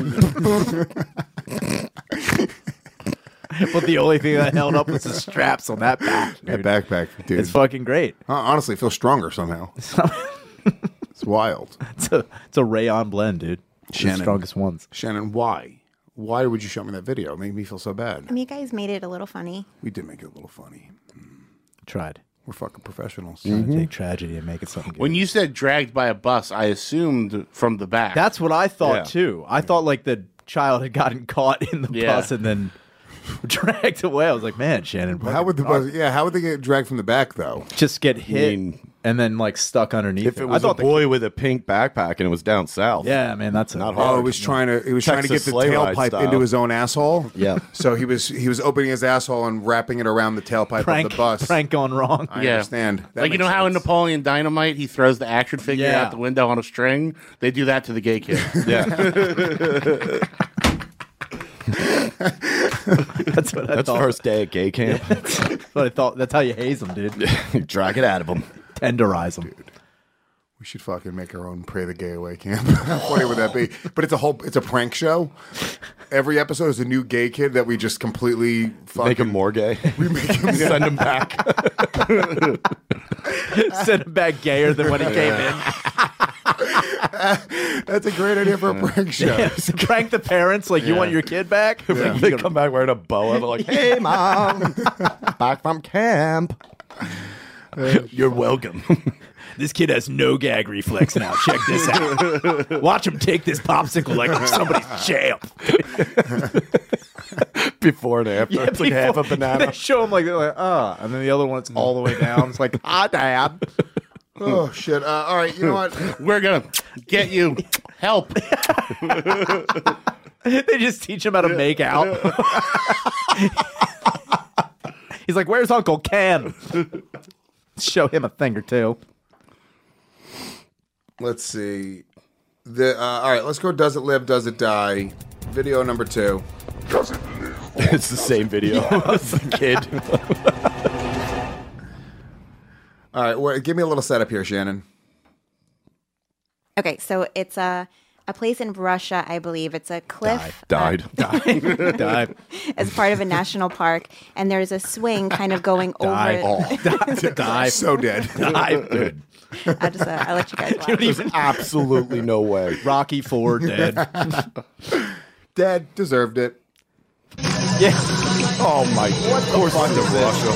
S2: But the only thing that held up was the straps on that back.
S1: That
S2: dude.
S1: backpack, dude.
S2: It's fucking great.
S1: Hon- Honestly, it feels stronger somehow. It's wild.
S2: It's a it's a rayon blend, dude. It's the
S1: Shannon.
S2: strongest ones.
S1: Shannon, why? Why would you show me that video? It made me feel so bad.
S11: I mean, you guys made it a little funny.
S1: We did make it a little funny.
S2: Tried.
S1: We're fucking professionals.
S2: Trying to take tragedy and make it something good.
S7: When you said dragged by a bus, I assumed from the back.
S2: That's what I thought
S8: Yeah.
S2: too. I thought like the child had gotten caught in the
S7: Yeah.
S2: bus and then dragged away. I was like, man, Shannon,
S1: How would the bus, yeah? How would they get dragged from the back though?
S2: just get hit
S8: mean-
S2: and then like stuck underneath?
S8: If it
S2: I
S8: was a
S2: thought the-
S8: boy with a pink backpack and it was down south.
S2: yeah, man, that's
S8: Not
S2: a,
S8: hard.
S1: Oh, he was trying to. He was trying to get
S8: Texas
S1: the
S8: sleigh ride
S1: tailpipe
S8: style.
S1: into his own asshole.
S8: Yeah.
S1: So he was he was opening his asshole and wrapping it around the tailpipe
S2: prank,
S1: of the bus.
S2: prank gone wrong.
S1: I
S7: Yeah.
S1: understand. That
S7: like you
S1: makes
S7: know how in
S1: sense.
S7: Napoleon Dynamite he throws the action figure
S2: Yeah.
S7: out the window on a string? They do that to the gay kid.
S8: Yeah.
S2: That's what I
S8: That's
S2: thought.
S8: first day at gay camp.
S2: That's what I thought. That's how you haze them, dude.
S8: Drag it out of them.
S2: Tenderize them.
S1: We should fucking make our own Pray the Gay Away camp. How funny would that be? But it's a whole it's a prank show. Every episode is a new gay kid that we just completely fucking
S8: Make him more gay.
S1: We make him
S8: Send him back.
S2: Send him back gayer than when he came in.
S1: That's a great idea for a prank show.
S2: Yeah, so prank the parents like you
S8: Yeah.
S2: want your kid back.
S8: They, they come back wearing a boa. They're like, "Hey, mom, back from camp. You're welcome."
S2: This kid has no gag reflex now. Check this out. Watch him take this popsicle like somebody's champ.
S8: Before and after,
S2: Yeah,
S8: it's like half a
S2: before-
S8: banana.
S2: They show him like, they're like, ah, and then the other one's all the way down. It's like, ah, dad.
S1: Oh shit! Uh, all right, you know what?
S7: We're gonna get you help.
S2: They just teach him how to make out. He's like, where's Uncle Ken? Show him a thing or two.
S1: Let's see. The uh, all right, let's go. Does it live? Does it die? Video number two.
S8: Does it live? It's the same video. It's the kid.
S1: All right, well, give me a little setup here, Shannon.
S11: Okay, so it's a a place in Russia, I believe. It's a cliff.
S8: Died.
S11: uh,
S2: Died. Died.
S11: as part of a national park, and there's a swing kind of going
S2: Die.
S11: over.
S2: Oh. Die.
S1: So dead.
S2: Die. Dude.
S11: I just uh, I let you guys
S2: You
S11: laugh.
S2: don't even
S8: Absolutely no way.
S2: Rocky Four dead.
S1: Dead. Deserved it.
S2: Yeah.
S8: Oh my! What of course it's in Russia.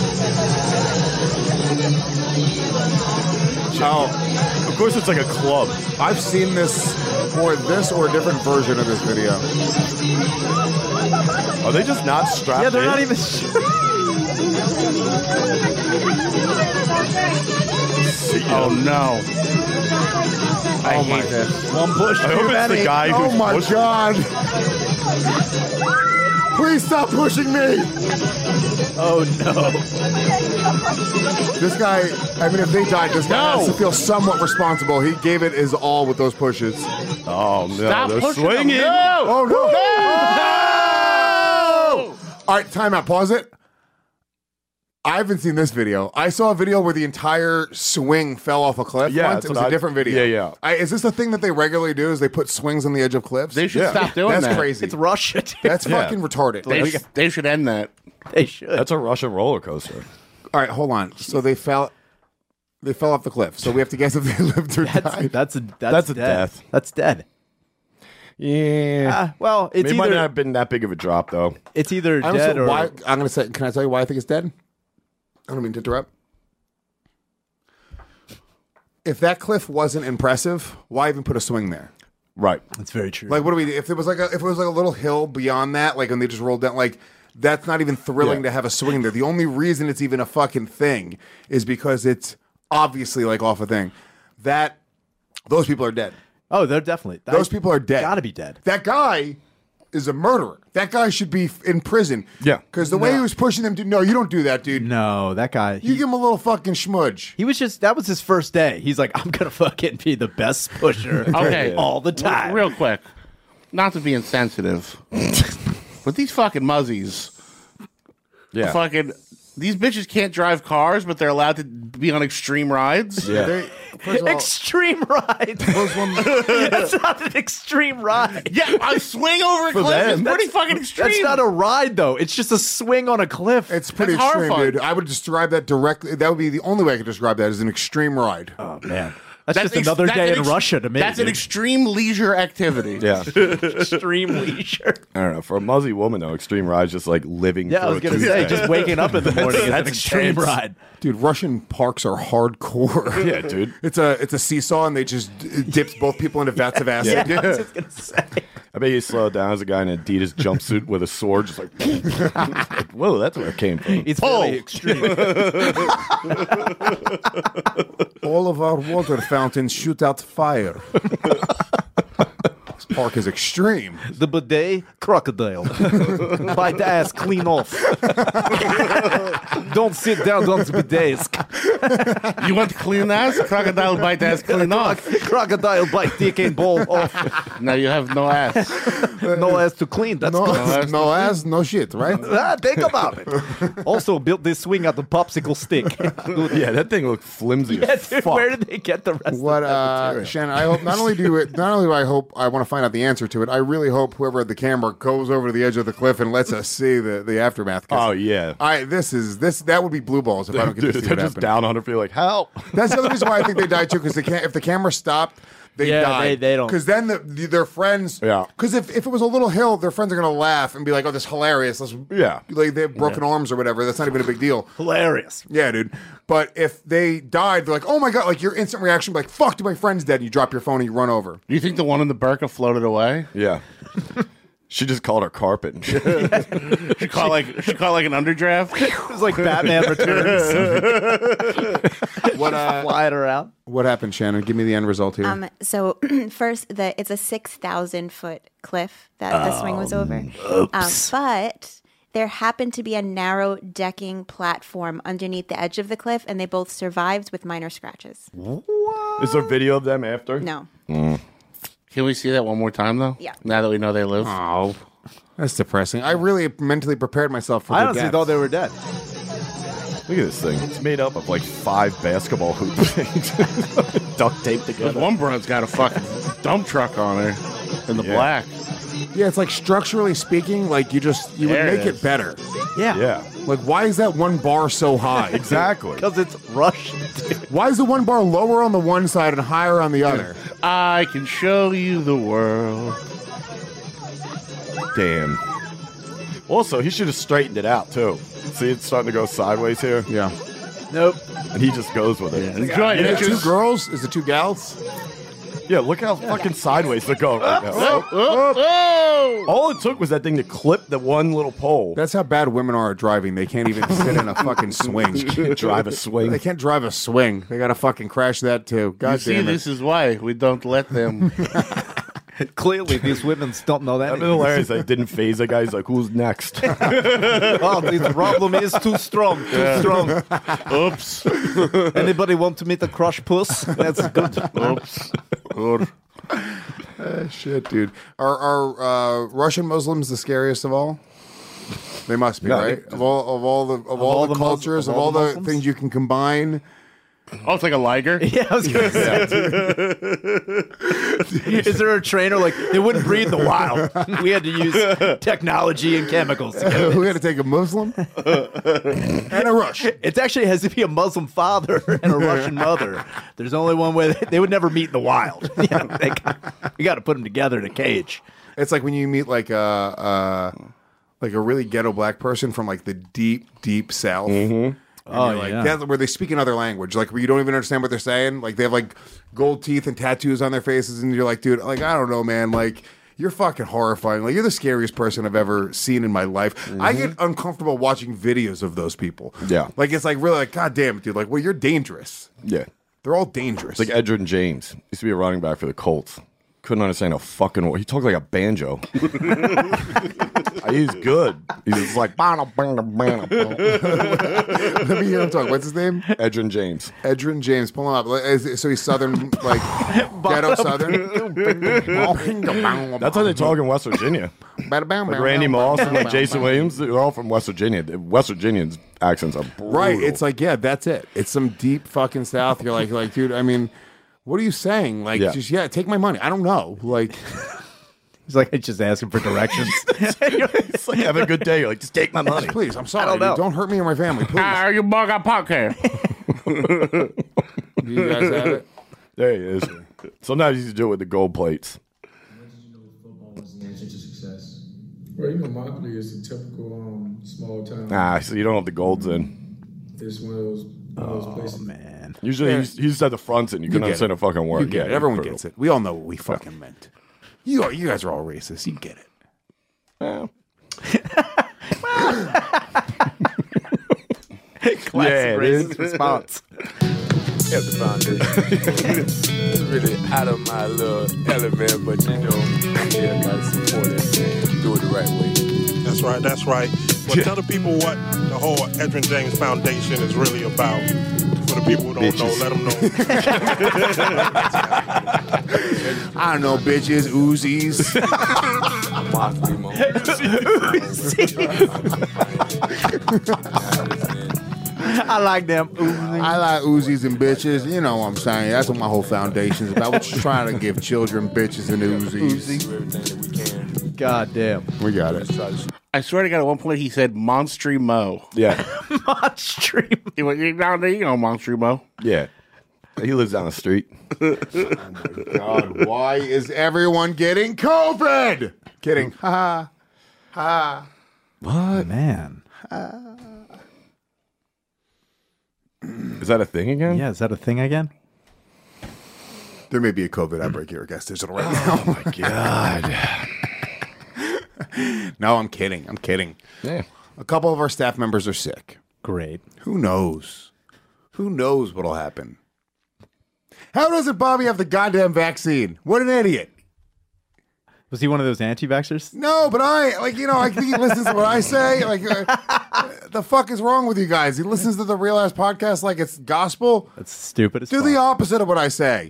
S8: Oh, of course it's like a club.
S1: I've seen this, or this, or a different version of this video.
S8: Are they just not strapped?
S2: Yeah, they're
S8: in?
S2: not even sure.
S7: Oh no! I
S1: Oh
S7: hate
S1: my
S7: this.
S2: One push.
S8: I hope it's the guy
S1: Oh
S8: who's
S1: my
S8: pushing.
S1: god! Please stop pushing me!
S2: Oh no.
S1: This guy, I mean, if they died, this guy
S7: No.
S1: has to feel somewhat responsible. He gave it his all with those pushes.
S8: Oh no!
S7: Stop
S8: they're
S7: pushing them.
S8: swinging.
S7: No!
S1: Oh no! All right, time out. Pause it. I haven't seen this video. I saw a video where the entire swing fell off a cliff.
S8: Yeah,
S1: once.
S8: that's
S1: It was
S8: what
S1: a
S8: I-
S1: different video.
S8: yeah, yeah.
S1: I, is this a thing that they regularly do? Is they put swings on the edge of cliffs?
S7: They should
S8: Yeah.
S7: stop doing
S1: That's
S7: that.
S1: crazy.
S2: It's Russia. Dude.
S1: That's
S8: Yeah.
S1: fucking retarded.
S7: They, sh- they should end that.
S2: They should.
S8: That's a Russian roller coaster.
S1: All right, hold on. So they fell. They fell off the cliff. So we have to guess if they lived or
S2: That's
S1: died.
S2: that's a that's,
S8: That's a
S2: dead.
S8: death.
S2: That's dead.
S8: Yeah.
S2: Uh, well, it's
S8: It might
S2: either
S8: not have been that big of a drop though.
S2: it's either
S1: I'm
S2: dead
S1: so-
S2: or
S1: why, I'm gonna say. Can I tell you why I think it's dead? I don't mean to interrupt. If that cliff wasn't impressive, why even put a swing there?
S8: Right.
S2: That's very true.
S1: Like, what do we? If it was like a, if it was like a little hill beyond that, like, and they just rolled down, like, that's not even thrilling
S8: Yeah.
S1: to have a swing there. The only reason it's even a fucking thing is because it's obviously like off a thing. That those people are dead.
S2: oh, they're definitely
S1: Those people are dead.
S2: Gotta be dead.
S1: That guy is a murderer. That guy should be f- in prison.
S8: Yeah.
S1: Because the way he was pushing them to, no, you don't do that, dude.
S2: No, that guy.
S1: You
S2: He,
S1: give him a little fucking schmudge.
S2: he was just that was his first day. He's like, I'm gonna fucking be the best pusher
S7: Okay.
S2: all the time.
S7: Real quick, not to be insensitive, but these fucking muzzies,
S8: Yeah.
S7: fucking these bitches can't drive cars, but they're allowed to be on extreme rides.
S8: Yeah.
S1: They, first of all,
S2: Extreme ride.
S1: those women,
S2: That's not an extreme ride.
S7: Yeah, a swing over a
S8: For
S7: cliff is
S8: them.
S7: pretty fucking extreme.
S2: That's not a ride though. It's just a swing on a cliff.
S1: it's pretty
S7: That's
S1: extreme,
S7: horrifying.
S1: dude. I would describe that directly. That would be the only way I could describe that as an extreme ride.
S2: oh man. That's,
S7: That's
S2: just
S7: ex-
S2: another
S7: that's
S2: day
S7: an
S2: in
S7: ex-
S2: Russia to me.
S7: That's an
S2: dude.
S7: extreme leisure activity.
S8: Yeah.
S2: extreme leisure.
S8: I don't know. For a muzzy woman though, extreme ride's just like living.
S2: Yeah, I
S8: through
S2: was
S8: a
S2: gonna
S8: Tuesday.
S2: say, just waking up in the morning is an
S8: That's
S2: extreme
S8: intense.
S2: ride.
S1: Dude, Russian parks are hardcore.
S8: Yeah, dude.
S1: It's a it's a seesaw, and they just d- dips both people into vats of acid.
S2: Yeah, I was just gonna say.
S8: I bet you slow it down as a guy in an Adidas jumpsuit with a sword, just like, like, whoa, that's where it came from.
S2: It's
S7: Pull.
S2: very extreme.
S1: All of our water fountains shoot out fire. This park is extreme.
S2: The bidet, crocodile. Bite the ass, clean off. Don't sit down on the bidets.
S7: You want to clean ass? Crocodile bite ass clean off.
S2: Crocodile bite dick and ball off.
S7: Now you have no ass.
S2: No ass to clean. That's
S1: No,
S2: good.
S1: ass, no ass, no shit, right?
S2: Ah, think about it. Also built this swing out of popsicle stick. Dude,
S8: Yeah, that thing looked flimsy
S2: yeah,
S8: as
S2: dude,
S8: fuck.
S2: where did they get the rest
S1: What,
S2: of that
S1: uh,
S2: material?
S1: Shannon? I hope not only do it. Not only do I hope I want to find out the answer to it. I really hope whoever had the camera goes over to the edge of the cliff and lets us see the, the aftermath. 'cause
S8: Oh, yeah.
S1: I this is this that would be blue balls if I don't get
S8: Dude,
S1: to see
S8: they're
S1: what
S8: just
S1: happened.
S8: down on her feet like, help.
S1: That's the other reason why I think they died too. Because they can't. If the camera stopped, they
S2: Yeah,
S1: died.
S2: they- they don't-
S1: Because then the, the, their friends.
S8: Yeah.
S1: Because if, if it was a little hill, their friends are going to laugh and be like, oh, this is hilarious. Let's,
S8: Yeah.
S1: Like they have broken
S8: Yeah.
S1: arms or whatever. That's not even a big deal.
S2: Hilarious.
S1: Yeah, dude. But if they died, they're like, oh my God, like your instant reaction would be like, fuck, dude, my friend's dead. And you drop your phone and you run over.
S7: Do you think the one in the burqa floated away?
S8: Yeah. She just called her carpet. And shit.
S7: She caught like she caught like an underdraft.
S2: It was like Batman Returns.
S1: What, uh,
S2: Flying around.
S1: what happened, Shannon? Give me the end result here.
S11: Um, so first, the it's a six thousand foot cliff that the swing was over. Um, but there happened to be a narrow decking platform underneath the edge of the cliff, and they both survived with minor scratches.
S8: Is there video of them after?
S11: No.
S8: Mm.
S7: Can we see that one more time though?
S11: Yeah.
S7: Now that we know they live.
S1: Oh, that's depressing. I really mentally prepared myself for
S2: I
S1: their
S2: honestly
S1: death.
S2: thought they were dead.
S8: Look at this thing. It's made up of like five basketball hoops duct taped
S7: This
S8: together.
S7: one broad's got a fucking dump truck on her in the
S8: Yeah.
S7: black.
S1: Yeah, it's like structurally speaking, like you just you would
S7: There it
S1: make it
S7: is.
S1: better.
S2: Yeah.
S8: Yeah.
S1: Like, why is that one bar so high?
S8: Exactly.
S2: Because it's Russian.
S1: Why is the one bar lower on the one side and higher on the other?
S7: I can show you the world.
S8: Damn. Also, he should have straightened it out too. See, it's starting to go sideways here.
S1: Yeah.
S2: Nope.
S8: And he just goes with it.
S7: Enjoy
S1: Is it
S7: it.
S1: two girls? Is it two gals?
S8: Yeah, look how fucking sideways they're going right now.
S7: Oh, oh, oh.
S8: All it took was that thing to clip the one little pole.
S1: That's how bad women are at driving. They can't even sit in a fucking swing.
S8: Drive a swing.
S1: They can't drive a swing. They gotta fucking crash that too. God
S7: You see,
S1: damn it.
S7: this is why we don't let them.
S2: Clearly, these women don't know that.
S8: That'd been hilarious. I didn't phase the guy. He's like, who's next?
S2: Oh, this problem is too strong. Too strong.
S7: Oops.
S2: Anybody want to meet a crush puss? That's good.
S7: Oops. Good.
S1: Uh, shit, dude. Are are uh, Russian Muslims the scariest of all? They must be,
S8: No,
S1: right?
S8: they-
S1: Of all of all the of, all,
S2: all
S1: the
S2: the Mus-
S1: cultures,
S2: of
S1: of
S2: all
S1: all
S2: the
S1: the
S2: Muslims?
S1: things you can combine.
S7: Oh, it's like a liger.
S2: Yeah, I was gonna say. Is there a trainer like they wouldn't breed in the wild? We had to use technology and chemicals. To get
S1: We
S2: it.
S1: had to take a Muslim and a Russian.
S2: It actually has to be a Muslim father and a Russian mother. There's only one way they, they would never meet in the wild. Yeah, they, we got to put them together in a cage.
S1: It's like when you meet like a uh, like a really ghetto black person from like the deep, deep South.
S2: Oh,
S1: Like
S2: yeah.
S1: that's where they speak another language, like where you don't even understand what they're saying. Like they have like gold teeth and tattoos on their faces, and you're like, dude, like I don't know, man. Like you're fucking horrifying. Like you're the scariest person I've ever seen in my life. I get uncomfortable watching videos of those people.
S8: Yeah.
S1: like it's like really like, god damn it, dude. Like, well, you're dangerous.
S8: Yeah.
S1: They're all dangerous.
S8: It's like Edgerrin James. Used to be a running back for the Colts. Couldn't understand a fucking word. He talked like a banjo. He's good. He's just like,
S1: Let me hear him talk. What's his name?
S8: Edgerrin James.
S1: Edgerrin James. Pull him up. Like, is- So he's Southern, like ghetto Southern.
S8: That's how they talk in West Virginia. Like Randy Moss and like Jason Williams, they're all from West Virginia. The West Virginians' accents are brutal.
S1: Right. It's like, yeah, that's it. It's some deep fucking South. You're like, like, dude, I mean, what are you saying? Like,
S8: Yeah.
S1: just, yeah, take my money. I don't know. Like,
S2: He's like just asking for directions.
S8: it's like, have a good day. You're like, just take my money.
S1: please, I'm sorry.
S2: I don't know.
S1: dude. Don't hurt me or my family. Please.
S7: Ah, you bug a podcast.
S1: Do you guys have it?
S8: There he is. Sometimes you used to do it with the gold plates.
S12: Well, you know, Mockley is a typical um, small town.
S8: Ah, so you don't have the golds in.
S12: It's one of those, one of those places.
S2: Man.
S8: Usually
S1: Yeah.
S8: he's, he's at the front and you
S1: You
S8: can
S1: get
S8: understand
S1: it.
S8: a fucking word.
S1: You get
S8: Yeah,
S1: it. Everyone
S8: brutal.
S1: gets it. We all know what we fucking meant. You are, you guys are all racist. You get it.
S8: Yeah.
S2: Classic
S8: Yeah, it
S2: racist
S8: is.
S2: response.
S13: Kept the foundation. It's really out of my little element, but you know, yeah, gotta support it and do it the right way.
S14: That's right, that's right. Well, tell the people what the whole Edgerrin James Foundation is really about. For the people who don't
S8: Bitches.
S14: know, let them know.
S1: I don't know, bitches, Uzis.
S13: Mockley
S2: I like them.
S1: I like Uzis and bitches. You know what I'm saying? That's what my whole foundation's about. We're just trying to give children bitches and Uzis.
S2: God damn.
S1: We got it.
S7: I swear to God, at one point he said Monstry Mo.
S8: Yeah.
S2: Monstream.
S7: He went, you know, you know Monstry Mo.
S8: Yeah. He lives down the street.
S1: Oh my God! Why is everyone getting COVID? Kidding. Ha ha.
S2: What man?
S8: Is that a thing again?
S2: Yeah, is that a thing again?
S1: There may be a COVID outbreak here at Gas Digital right now.
S8: Oh my God.
S1: No, I'm kidding. I'm kidding.
S8: Yeah.
S1: A couple of our staff members are sick.
S2: Great.
S1: Who knows? Who knows what'll happen? How doesn't Bobby have the goddamn vaccine? What an idiot.
S2: Was he one of those anti-vaxxers?
S1: No, but I, like, you know, I think he listens to what I say. Like, uh, the fuck is wrong with you guys? He listens to the Real Ass podcast like it's gospel.
S2: That's stupid as
S1: Do
S2: fuck.
S1: the opposite of what I say.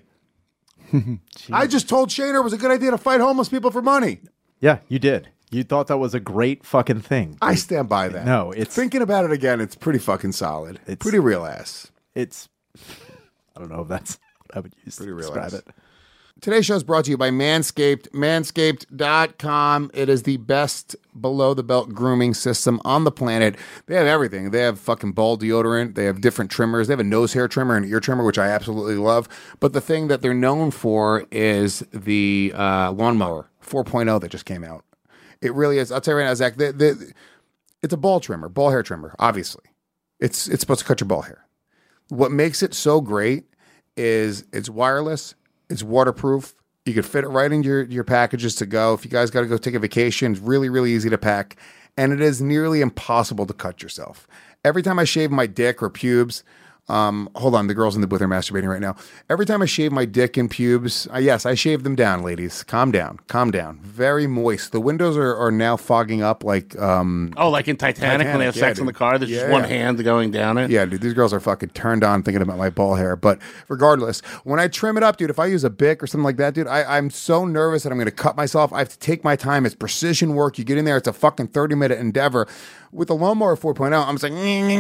S1: I just told Shaner it was a good idea to fight homeless people for money.
S2: Yeah, you did. You thought that was a great fucking thing.
S1: I stand by that.
S2: No, it's...
S1: Thinking about it again, it's pretty fucking solid. It's pretty real ass.
S2: It's... I don't know if that's what I would use
S1: Pretty
S2: to
S1: real
S2: describe
S1: ass.
S2: it.
S1: Today's show is brought to you by Manscaped, manscaped dot com. It is the best below-the-belt grooming system on the planet. They have everything. They have fucking ball deodorant. They have different trimmers. They have a nose hair trimmer and ear trimmer, which I absolutely love. But the thing that they're known for is the uh, lawnmower four point oh that just came out. It really is. I'll tell you right now, Zach, the, the, it's a ball trimmer, ball hair trimmer, obviously. It's, it's supposed to cut your ball hair. What makes it so great is it's wireless. It's waterproof. You could fit it right into your, your packages to go. If you guys got to go take a vacation, it's really, really easy to pack. And it is nearly impossible to cut yourself. Every time I shave my dick or pubes, um, hold on, the girl's in the booth are masturbating right now. Every time I shave my dick and pubes, uh, yes, I shave them down, ladies. Calm down. Calm down. Very moist. The windows are, are now fogging up like... Um,
S7: oh, like in Titanic, when they have
S1: yeah,
S7: sex
S1: dude.
S7: in the car, there's
S1: Yeah,
S7: just one
S1: yeah.
S7: hand going down it.
S1: Yeah, dude, these girls are fucking turned on thinking about my ball hair. But regardless, when I trim it up, dude, if I use a Bic or something like that, dude, I, I'm so nervous that I'm going to cut myself. I have to take my time. It's precision work. You get in there, it's a fucking thirty-minute endeavor. With the lawnmower four point oh, I'm just like,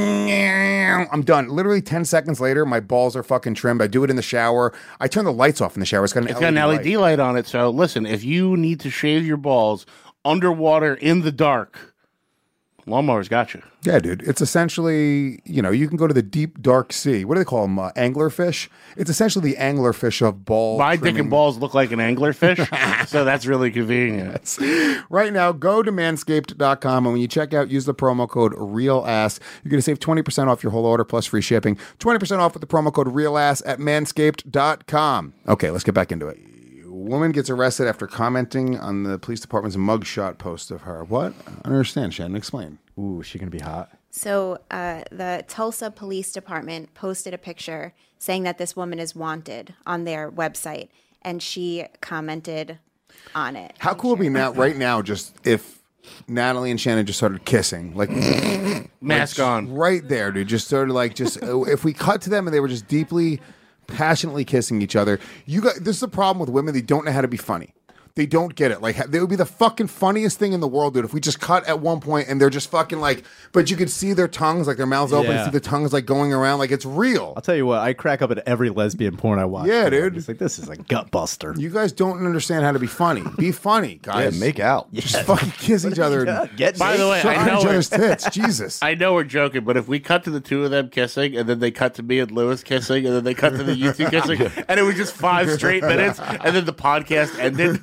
S1: I'm done. Literally ten seconds later, my balls are fucking trimmed. I do it in the shower. I turn the lights off in the shower. It's got an
S7: It's
S1: L E D
S7: got an L E D
S1: light.
S7: light on it. So listen, if you need to shave your balls underwater in the dark, lawnmower's got you.
S1: Yeah, dude. It's essentially, you know, you can go to the deep, dark sea. What do they call them? Uh, anglerfish? It's essentially the anglerfish of ball
S7: My dick
S1: trimming.
S7: and balls look like an anglerfish, so that's really convenient.
S1: Right now, go to manscaped dot com, and when you check out, use the promo code REALASS. You're going to save twenty percent off your whole order plus free shipping. twenty percent off with the promo code REALASS at manscaped dot com. Okay, let's get back into it. Woman gets arrested after commenting on the police department's mugshot post of her. What? I don't understand, Shannon. Explain.
S2: Ooh, is she going to be hot?
S11: So uh, the Tulsa Police Department posted a picture saying that this woman is wanted on their website, and she commented on it.
S1: How cool would it be now, right now, just if Natalie and Shannon just started kissing, like
S7: Mask
S1: like,
S7: on.
S1: right there, dude. Just sort of like, just if we cut to them and they were just deeply, passionately kissing each other. You got this is the problem with women; they don't know how to be funny. They don't get it. Like, they would be the fucking funniest thing in the world, dude, if we just cut at one point and they're just fucking like, but you could see their tongues, like their mouths open,
S2: Yeah.
S1: and see the tongues like going around, like it's real.
S2: I'll tell you what, I crack up at every lesbian porn I watch.
S1: Yeah, dude.
S2: It's like, this is a gut buster.
S1: You guys don't understand how to be funny. Be funny, guys.
S8: Yeah, make out.
S1: Just fucking kiss each other.
S2: Yeah,
S1: and
S2: get
S7: By the way,
S1: suck
S7: I
S1: on
S7: know
S1: each
S7: it.
S1: other's tits. Jesus.
S7: I know we're joking, but if we cut to the two of them kissing, and then they cut to me and Lewis kissing, and then they cut to the you two kissing, and it was just five straight minutes, and then the podcast ended.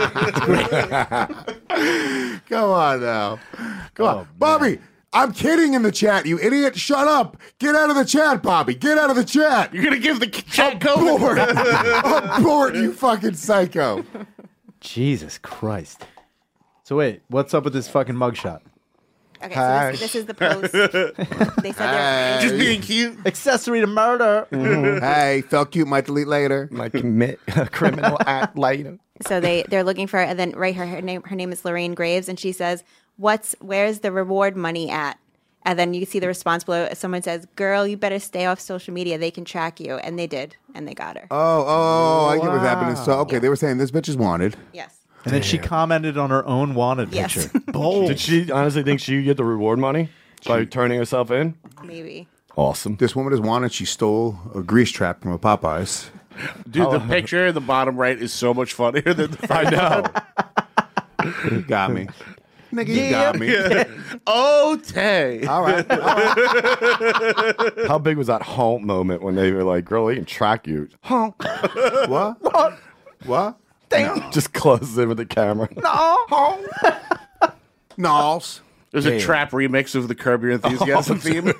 S1: Come on now. Come on. Bobby, I'm kidding in the chat, you idiot. Shut up. Get out of the chat, Bobby. Get out of the chat.
S7: You're gonna give the chat
S1: Abort.
S7: COVID.
S1: Abort, you fucking psycho.
S2: Jesus Christ. So wait, what's up with this fucking mugshot?
S11: Okay, so this, this is the post. They said they're
S7: Just being cute.
S2: Accessory to murder.
S1: Hey, felt cute, might delete later.
S8: Might commit a criminal act later.
S11: So they they're looking for, and then right her, her name her name is Lorraine Graves, and she says, "What's where's the reward money at?" And then you see the response below. Someone says, "Girl, you better stay off social media. They can track you," and they did, and they got her.
S1: Oh, oh, I get what's happening. So, okay, they were saying this bitch is wanted.
S11: Yes.
S2: And then she commented on her own wanted
S11: Yes.
S2: picture. Bold.
S8: Did she honestly think she would get the reward money by turning herself in?
S11: Maybe.
S8: Awesome.
S1: This woman is wanted. She stole a grease trap from a Popeyes.
S7: Dude, the picture in the bottom right is so much funnier than the
S8: I know.
S1: You got me. Nigga, you got me.
S7: Oh, Tay.
S1: All right. All right.
S8: How big was that honk moment when they were like, girl, they can track you? Honk.
S1: What?
S2: What?
S1: What?
S2: Damn.
S8: Just closes in with the camera.
S2: No. Honk.
S1: Nalls.
S7: There's a trap remix of the Curb Your Enthusiasm theme.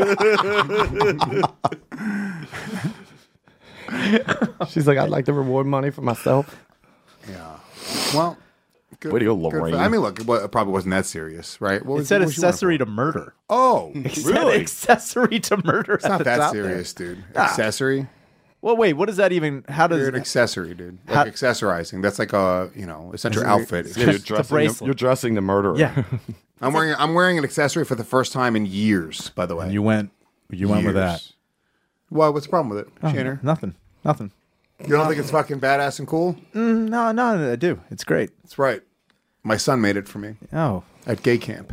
S8: She's like, I'd like to reward money for myself.
S1: Yeah. Well, good.
S8: Way to go,
S1: good for-
S8: Lorraine.
S1: I mean, look, it wa- it probab't wasn't that serious, right? What
S2: It
S1: was,
S2: said
S1: what was you want
S2: accessory
S1: for?
S2: to murder.
S1: Oh,
S2: It said
S1: really?
S2: accessory to murder.
S1: It's not that serious, dude.
S2: Ah.
S1: Accessory?
S2: Well, wait. What does that even? How does
S1: You're an accessory, dude. Like
S2: How-
S1: accessorizing. That's like a, you know, essential
S2: Isn't it-
S1: outfit.
S2: it's
S8: Yeah, you're,
S2: just a
S8: dressing the,
S2: bracelet.
S8: you're dressing the murderer.
S2: Yeah.
S1: I'm wearing I'm wearing an accessory for the first time in years, by the way.
S2: And you went. You went with that.
S1: Years. Well, what's the problem with it,
S2: Oh,
S1: Shaner?
S2: nothing. Nothing.
S1: You don't think it's fucking badass and cool?
S2: Mm, no, no, I do. It's great.
S1: That's right. My son made it for me
S2: Oh.
S1: at gay camp.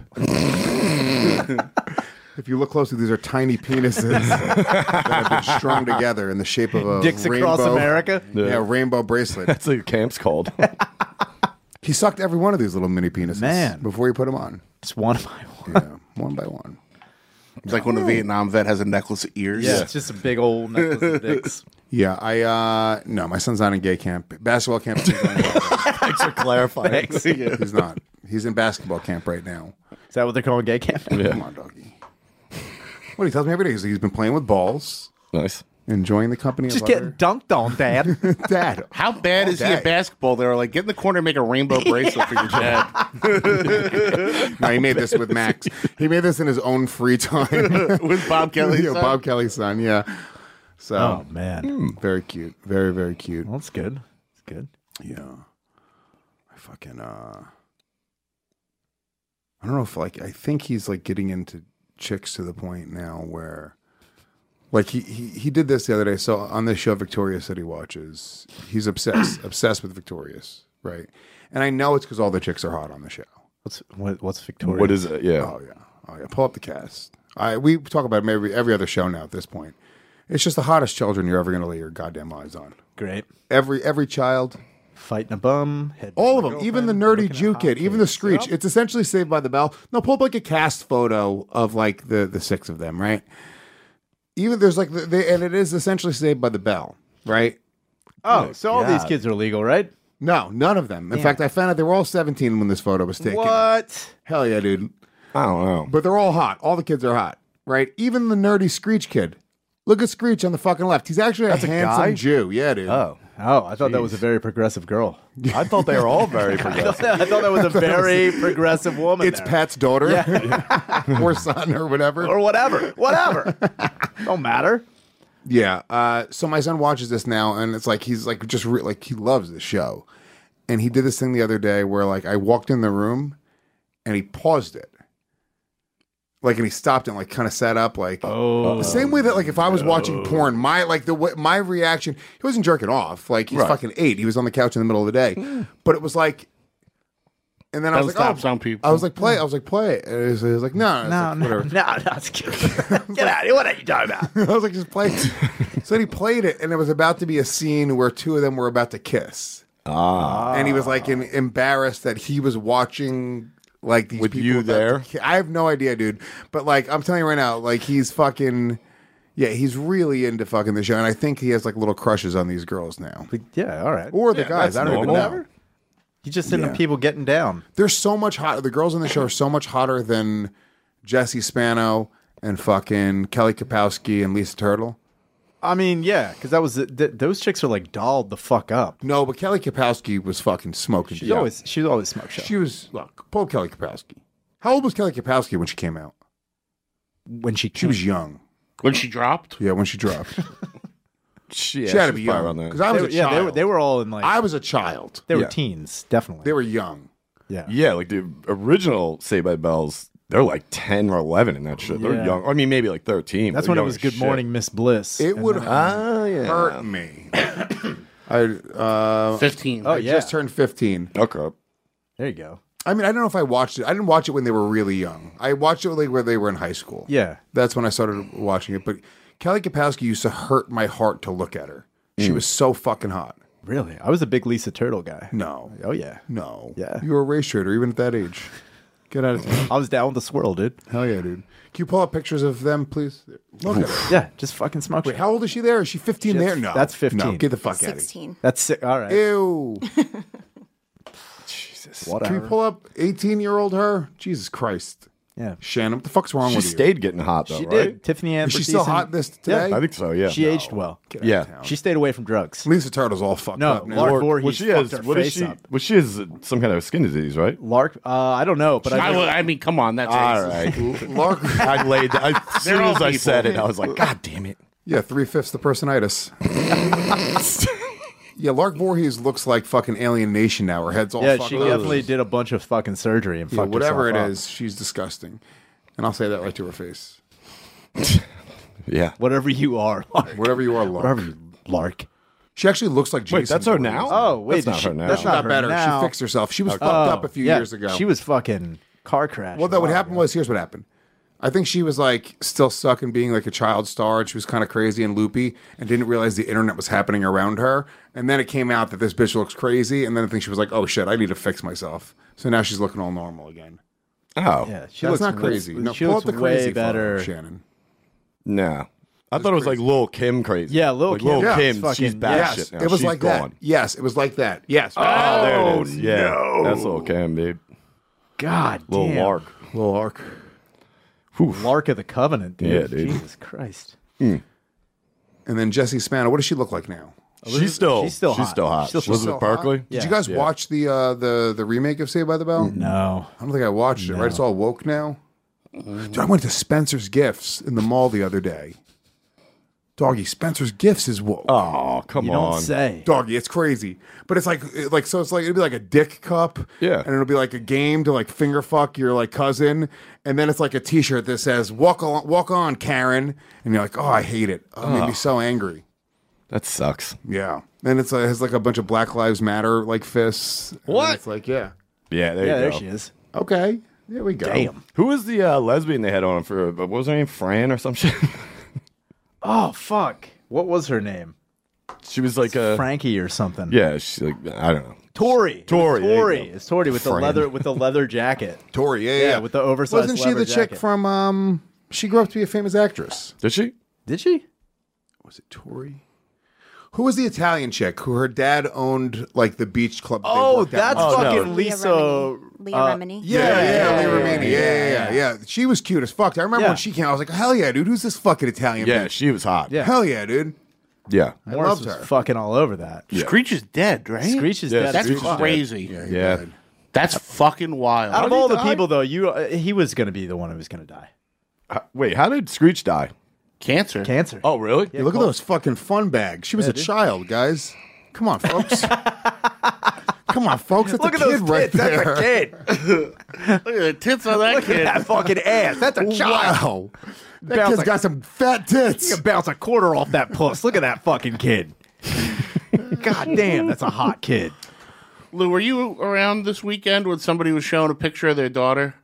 S1: If you look closely, these are tiny penises that have been strung together in the shape of a
S2: Dicks
S1: rainbow,
S2: across America?
S1: Yeah,
S8: Yeah.
S1: rainbow bracelet.
S8: That's what camp's called.
S1: He sucked every one of these little mini penises,
S2: Man.
S1: before he put them on.
S2: It's one by one.
S1: Yeah, one by one.
S7: It's like when a Vietnam vet has a necklace of ears.
S2: Yeah, it's just a big old necklace of dicks.
S1: Yeah, I uh no, my son's not in gay camp. Basketball camp. Is going well.
S8: Thanks for clarifying.
S1: He's not. He's in basketball camp right now.
S2: Is that what they're calling gay camp?
S8: Yeah.
S1: Come on, doggy. What he tells me every day is he's been playing with balls,
S8: Nice.
S1: enjoying the company
S2: Just
S1: of
S2: getting
S1: other
S2: dunked on, Dad.
S1: dad.
S7: How bad is he
S1: day.
S7: at basketball? They were like, get in the corner and make a rainbow bracelet for your dad.
S1: No, he made this with Max. He made this in his own free time
S7: With Bob Kelly's
S1: yeah,
S7: son?
S1: Bob Kelly's son. Yeah. So
S2: Oh man,
S1: very cute. Very very cute.
S2: well, that's good. It's good.
S1: Yeah. I fucking uh I don't know if like I think he's like getting into chicks to the point now where like he, he he did this the other day. So on this show Victorious that he watches, he's obsessed obsessed with Victorious, right? And I know it's because all the chicks are hot on the show.
S2: What's what, what's Victoria?
S8: What is it? Yeah.
S1: Oh yeah. Oh yeah. Pull up the cast. I we talk about it maybe every other show now at this point. It's just the hottest children you're ever gonna lay your goddamn eyes on.
S2: Great.
S1: Every every child.
S2: Fighting a bum. Head
S1: All of them, even the nerdy Jew kid, even the Screech. It's essentially Saved by the Bell. No, pull up like a cast photo of like the the six of them, right? Even there's like the, they, and it is essentially Saved by the Bell, right?
S2: Oh, so all these
S8: God.
S2: kids are legal, right?
S1: No, none of them. In fact, I found out they were all seventeen when this photo was taken.
S2: What?
S1: Hell yeah, dude!
S8: I don't know.
S1: But they're all hot. All the kids are hot, right? Even the nerdy Screech kid. Look at Screech on the fucking left. He's actually a
S8: That's a
S1: handsome
S8: guy?
S1: Jew. Yeah, dude.
S8: Oh.
S2: Oh, I thought that was a very progressive girl.
S8: I thought they were all very
S2: I
S8: progressive.
S2: thought, I thought that was a very progressive woman.
S1: It's
S2: there.
S1: Pat's daughter
S2: Yeah.
S1: or son or whatever.
S2: or whatever. Whatever. Don't matter.
S1: Yeah. Uh, so my son watches this now, and it's like he's like just re- like he loves this show. And he did this thing the other day where like I walked in the room, and he paused it, like, and he stopped and like kind of sat up, like
S2: Oh.
S1: the same way that like if I was watching porn, my like the way, my reaction, he wasn't jerking off, like he's
S8: Right.
S1: fucking eight. He was on the couch in the middle of the day, but it was like. And then I
S7: That
S1: was like,
S7: stops
S1: oh,
S7: on people.
S1: I was like, play. I was like, play it. And he was, he was like, no,
S2: No,
S1: like,
S2: no,
S1: whatever.
S2: no, no, it's cute. Get out of here. What are you talking about?
S1: I was like, just play it. So then he played it, and it was about to be a scene where two of them were about to kiss.
S8: Ah.
S1: And he was like in, embarrassed that he was watching like these
S8: With
S1: people
S8: you
S1: about
S8: there?
S1: to ki- I have no idea, dude. But like, I'm telling you right now, like he's fucking, yeah, he's really into fucking the show, and I think he has like little crushes on these girls now,
S2: Yeah, all right.
S1: or the
S8: Yeah,
S1: guys.
S8: that's
S1: I don't even
S8: normal.
S1: know.
S2: You just into
S1: Yeah.
S2: people getting down.
S1: They're so much hotter. The girls on the show are so much hotter than Jesse Spano and fucking Kelly Kapowski and Lisa Turtle.
S2: I mean, yeah, because that was th- those chicks are like dolled the fuck up.
S1: No, but Kelly Kapowski was fucking smoking.
S2: She's
S1: Yeah.
S2: always she's always smoke show.
S1: She was look. Pull Kelly Kapowski. How old was Kelly Kapowski when she came out?
S2: when she
S1: She was young.
S7: When she dropped?
S1: Yeah, when she dropped.
S8: She,
S1: she had to be young
S8: on that.
S1: because I was
S2: They
S1: a
S2: were- yeah,
S1: child.
S2: they were they were all in like
S1: I was a child.
S2: they were
S8: yeah.
S2: teens, definitely.
S1: They were young.
S2: yeah.
S8: Yeah, like the original Saved by the Bells, they're like ten or eleven in that shit. They're
S2: Yeah.
S8: young. I mean, maybe like thirteen.
S2: That's
S8: They're
S2: when it
S8: young
S2: was
S8: as
S2: Good
S8: shit.
S2: Morning Miss Bliss.
S1: It
S2: And
S1: would
S2: then
S8: Ah, yeah.
S1: hurt me. I uh,
S7: fifteen.
S2: Oh,
S1: I
S2: yeah.
S1: just turned fifteen.
S8: Okay.
S2: There you go.
S1: I mean, I don't know if I watched it. I didn't watch it when they were really young. I watched it like where they were in high school.
S2: Yeah.
S1: That's when I started watching it. But Kelly Kapowski used to hurt my heart to look at her. She was so fucking hot.
S2: Really? I was a big Lisa Turtle guy.
S1: No.
S2: Oh yeah.
S1: No.
S2: Yeah.
S1: You were a race trader even at that age. Get out of town.
S2: I was down with the swirl, dude.
S1: Hell yeah, dude. Can you pull up pictures of them, please? Look at her.
S2: Yeah, just fucking smoke.
S1: Wait, how old is she there? Is she fifteen
S2: She's-
S1: there? No.
S2: that's fifteen.
S1: No, get the fuck out of here.
S11: sixteen.
S2: That's sick. All right.
S1: Ew.
S8: Jesus.
S2: Whatever.
S1: Can we pull up eighteen-year-old her? Jesus Christ.
S2: Yeah.
S1: Shannon, what the fuck's wrong
S8: She
S1: with you?
S8: stayed getting hot though,
S2: She
S8: right?
S2: did. Tiffany Amber.
S1: Is she still
S2: Thiessen-
S1: hot this today?
S2: Yeah.
S8: I think so. Yeah.
S2: She aged well.
S1: Get out
S8: Yeah.
S1: of town.
S2: She stayed away from drugs.
S1: Lisa Turtle's all fucked
S2: No,
S1: up now.
S2: Lark
S8: Or-
S2: Voorhees
S8: well, she
S2: fucked
S8: has.
S2: her
S8: What is
S2: face
S8: she?
S2: up.
S8: Well, she has some kind of skin disease, right?
S2: Lark, uh, I don't know, but I,
S7: I,
S2: know-
S7: will- I mean, come on, that's
S8: All
S7: racist.
S8: right.
S1: Lark.
S8: I laid. I, as
S7: They're
S8: soon
S7: all
S8: as I
S7: people.
S8: said it, I was like, God damn it.
S1: Yeah, three-fifths the personitis. Yeah, Lark Voorhees looks like fucking Alien Nation now. Her head's all
S2: yeah,
S1: fucked
S2: she
S1: up.
S2: definitely did a bunch of fucking surgery and
S1: Yeah,
S2: fucked
S1: whatever it
S2: herself up.
S1: is, she's disgusting. And I'll say that right to her face.
S8: Yeah.
S2: Whatever you are, Lark.
S1: Whatever you are, Lark.
S2: Whatever you, Lark.
S1: She actually looks like Jason.
S8: Wait, that's her
S1: Voorhees.
S8: now?
S2: Oh, wait,
S8: That's not
S2: she-
S8: her now.
S2: that's
S1: She
S2: not
S1: got
S2: her
S1: better.
S2: now.
S1: She fixed herself. She was
S8: Okay.
S1: fucked
S2: Oh,
S1: up a few
S2: yeah,
S1: years ago.
S2: She was fucking car crash.
S1: Well,
S2: a
S1: no, what
S2: while
S1: happened
S2: ago.
S1: was, here's what happened. I think she was like still stuck in being like a child star, and she was kind of crazy and loopy, and didn't realize the internet was happening around her. And then it came out that this bitch looks crazy, and then I think she was like, "Oh shit, I need to fix myself." So now she's looking all normal again.
S8: Oh.
S2: Yeah, she
S1: That's
S2: looks
S1: not crazy. No,
S2: she
S1: pull
S2: looks
S1: up the
S2: way
S1: crazy photo,
S2: better.
S1: Shannon.
S8: Nah. I thought it was like Lil Kim crazy.
S2: Yeah, Lil
S8: like
S2: Kim.
S8: Lil
S1: Yeah,
S8: Kim,
S2: it's fucking-
S8: she's bad
S1: Yes,
S8: shit now.
S1: it was
S8: She's
S1: like
S8: gone.
S1: that. Yes, it was like that. Yes.
S8: Oh, there it is. Yeah.
S2: no.
S8: That's Lil Kim, dude.
S2: God
S8: Lil
S2: damn.
S8: Lark.
S1: Little Lark.
S2: Lark of the Covenant, dude.
S8: Yeah, dude.
S2: Jesus Christ.
S1: And then Jessie Spano. What does she look like now?
S8: She's still,
S2: she's still
S8: she's
S2: hot.
S8: still hot.
S2: She's still
S8: Elizabeth
S1: still hot?
S8: Berkley.
S1: Did
S2: Yeah.
S1: you guys
S8: Yeah.
S1: watch the uh, the the remake of Saved by the Bell?
S2: No.
S1: I don't think I watched it. Right, it's all woke now. Dude, I went to Spencer's Gifts in the mall the other day. Doggy, Spencer's Gifts is woke.
S8: Oh, come
S2: You
S8: on.
S2: don't say.
S1: Doggy, it's crazy. But it's like, it- like so it's like it'll be like a dick cup.
S8: Yeah.
S1: And it'll be like a game to like finger fuck your like cousin. And then it's like a T-shirt that says "Walk on, walk on, Karen." And you're like, oh, I hate it. Oh, it made me so angry.
S8: That sucks.
S1: Yeah. And it's like, it has like a bunch of Black Lives Matter like fists. And
S8: What?
S1: It's like, yeah.
S8: Yeah, there
S2: Yeah,
S8: you
S2: there
S8: go.
S2: she is.
S1: Okay. There we go.
S2: Damn.
S8: Who was the uh, lesbian they had on for? What was her name? Fran or some shit?
S2: Oh, fuck. What was her name?
S8: She was like a
S2: Frankie or something.
S8: yeah. She like I don't know.
S2: Tori.
S8: Tori, there you
S2: Tori.
S8: go.
S2: It's Tori with the
S8: Fran.
S2: leather with the leather jacket.
S1: Tori, yeah,
S2: Yeah,
S1: yeah.
S2: with the oversized
S1: Wasn't she
S2: leather
S1: the chick
S2: jacket.
S1: from, um, she grew up to be a famous actress.
S8: Did she?
S2: Did she?
S1: Was it Tori? Who was the Italian chick who her dad owned like the beach club? that they
S2: Oh,
S1: worked at?
S2: that's
S8: Oh, no.
S2: fucking
S11: Leah
S2: Lisa.
S11: Remini. Leah
S2: uh,
S11: Remini.
S1: Yeah, yeah, yeah,
S2: yeah,
S1: Leah
S2: yeah,
S1: Remini. Yeah, yeah, yeah, yeah. She was cute as fuck. I remember
S2: Yeah.
S1: when she came, I was like, hell yeah, dude. Who's this fucking Italian
S8: Yeah,
S1: bitch?
S8: she was hot.
S2: Yeah.
S1: Hell yeah, dude.
S8: Yeah.
S1: I
S2: Morris
S1: loved
S2: was
S1: her.
S2: fucking all over that.
S7: Screech is dead, right?
S2: Screech is
S8: Yeah,
S2: dead.
S7: That's
S8: Screech is dead.
S7: crazy.
S1: Yeah, he
S8: Yeah.
S1: died.
S7: That's fucking wild.
S2: Out of
S1: did he
S2: all the
S1: die?
S2: people, though, you uh, he was going to be the one who was going to die.
S8: Uh, wait, how did Screech die?
S7: Cancer.
S2: Cancer.
S8: Oh, really?
S1: Yeah, look at those fucking fun bags. She was
S2: Yeah,
S1: a
S2: dude.
S1: child, guys. Come on, folks. Come on, folks. That's
S2: Look
S1: a
S2: at those
S1: kid right
S2: tits. That's
S1: there.
S2: a kid.
S7: Look at the tits on that
S2: Look
S7: kid.
S2: at that fucking ass. That's a child.
S1: Wow. That
S2: Bounce
S1: kid's
S2: like-
S1: got some fat tits.
S2: You can bounce a quarter off that puss. Look at that fucking kid. God damn, that's a hot kid.
S7: Lou, were you around this weekend when somebody was showing a picture of their daughter?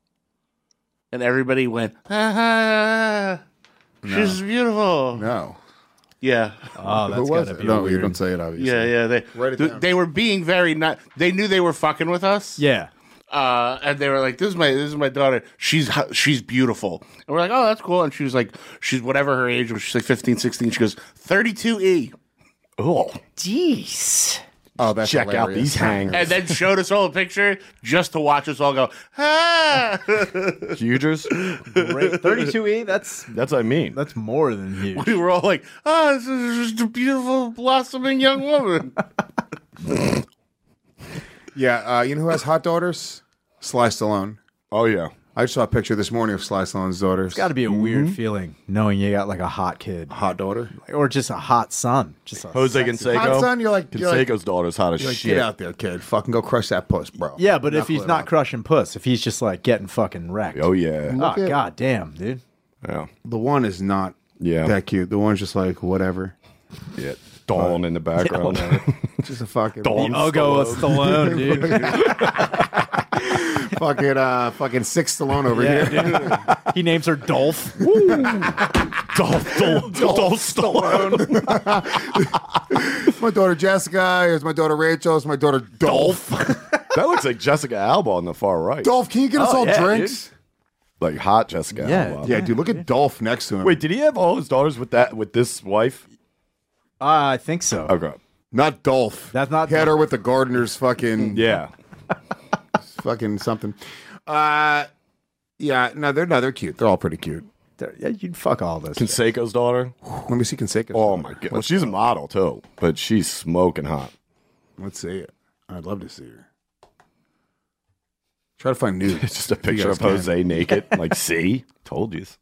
S7: And everybody went, ah, she's beautiful.
S1: No.
S7: Yeah.
S2: Oh, that's
S1: Who was
S2: gotta
S1: it?
S2: be
S1: No, you
S2: weird.
S1: don't say it, obviously.
S7: Yeah, yeah. They,
S1: Write it
S7: th-
S1: down.
S7: they were being very not. They knew they were fucking with us.
S2: Yeah.
S7: Uh, and they were like, "This is my, this is my daughter. She's, hu- she's beautiful." And we're like, "Oh, that's cool." And she was like, "She's whatever her age was. She's like fifteen, sixteen." She goes, thirty-two E.
S8: Oh,
S2: Jeez.
S1: Oh, that's
S8: check out
S1: hilarious.
S8: these hangers.
S7: And then showed us all a picture just to watch us all go, ah.
S8: Hugers.
S2: Great. thirty-two E, that's
S8: That's what I mean.
S2: that's more than huge.
S7: We were all like, "Oh, this is just a beautiful, blossoming young woman."
S1: Yeah, uh, you know who has hot daughters? Sly Stallone.
S8: Oh yeah.
S1: I just saw a picture this morning of Sly Stallone's daughters.
S2: It's got to be a weird feeling knowing you got like a hot kid
S1: hot daughter.
S2: or just a hot son. Just a
S8: Jose
S2: sexy-
S8: Canseco.
S1: Hot son, you're like, you're like,
S8: Canseco's daughter's hot as
S1: you're like
S8: shit.
S1: get out there, kid. Fucking go crush that puss, bro.
S2: Yeah, but if
S1: Knuckle
S2: he's
S1: it
S2: not
S1: up.
S2: crushing puss, if he's just like getting fucking wrecked.
S8: Oh yeah.
S2: Oh,
S1: at-
S2: god damn, dude.
S8: Yeah.
S1: The one is not
S8: Yeah.
S1: that cute. The one's just like, whatever.
S8: Yeah. Dawn in the background.
S1: Just a fucking
S2: The Ugo of Stallone, dude.
S1: fucking uh fucking six Stallone over
S2: Yeah,
S1: here.
S2: dude. He names her Dolph.
S8: Dolph, Dolph, Dolph Stallone.
S1: My daughter Jessica. Here's my daughter Rachel. It's my daughter Dolph.
S8: That looks like Jessica Alba on the far right.
S1: Dolph, can you get us
S2: Oh,
S1: all
S2: yeah,
S1: drinks?
S8: Like hot Jessica
S2: Yeah.
S8: Alba.
S1: Yeah, dude, look at Dolph next to him.
S8: Wait, did he have all his daughters with that with this wife?
S2: Uh, I think so.
S8: Okay.
S1: Not Dolph.
S2: That's not
S1: He had her
S2: Dolph.
S1: with the gardener's fucking
S8: Yeah.
S1: fucking something. Uh, yeah, no, they're no, they're cute. They're all pretty cute.
S2: They're- Yeah, you'd fuck all this.
S8: Conseco's daughter.
S1: Let me see Conseco.
S8: Oh my god. Well, she's a model too, but she's smoking hot.
S1: Let's see it. I'd love to see her. Try to find nudes.
S8: It's just a
S1: if you
S8: picture
S1: guys
S8: of Jose
S1: can.
S8: naked. Like, see, told you.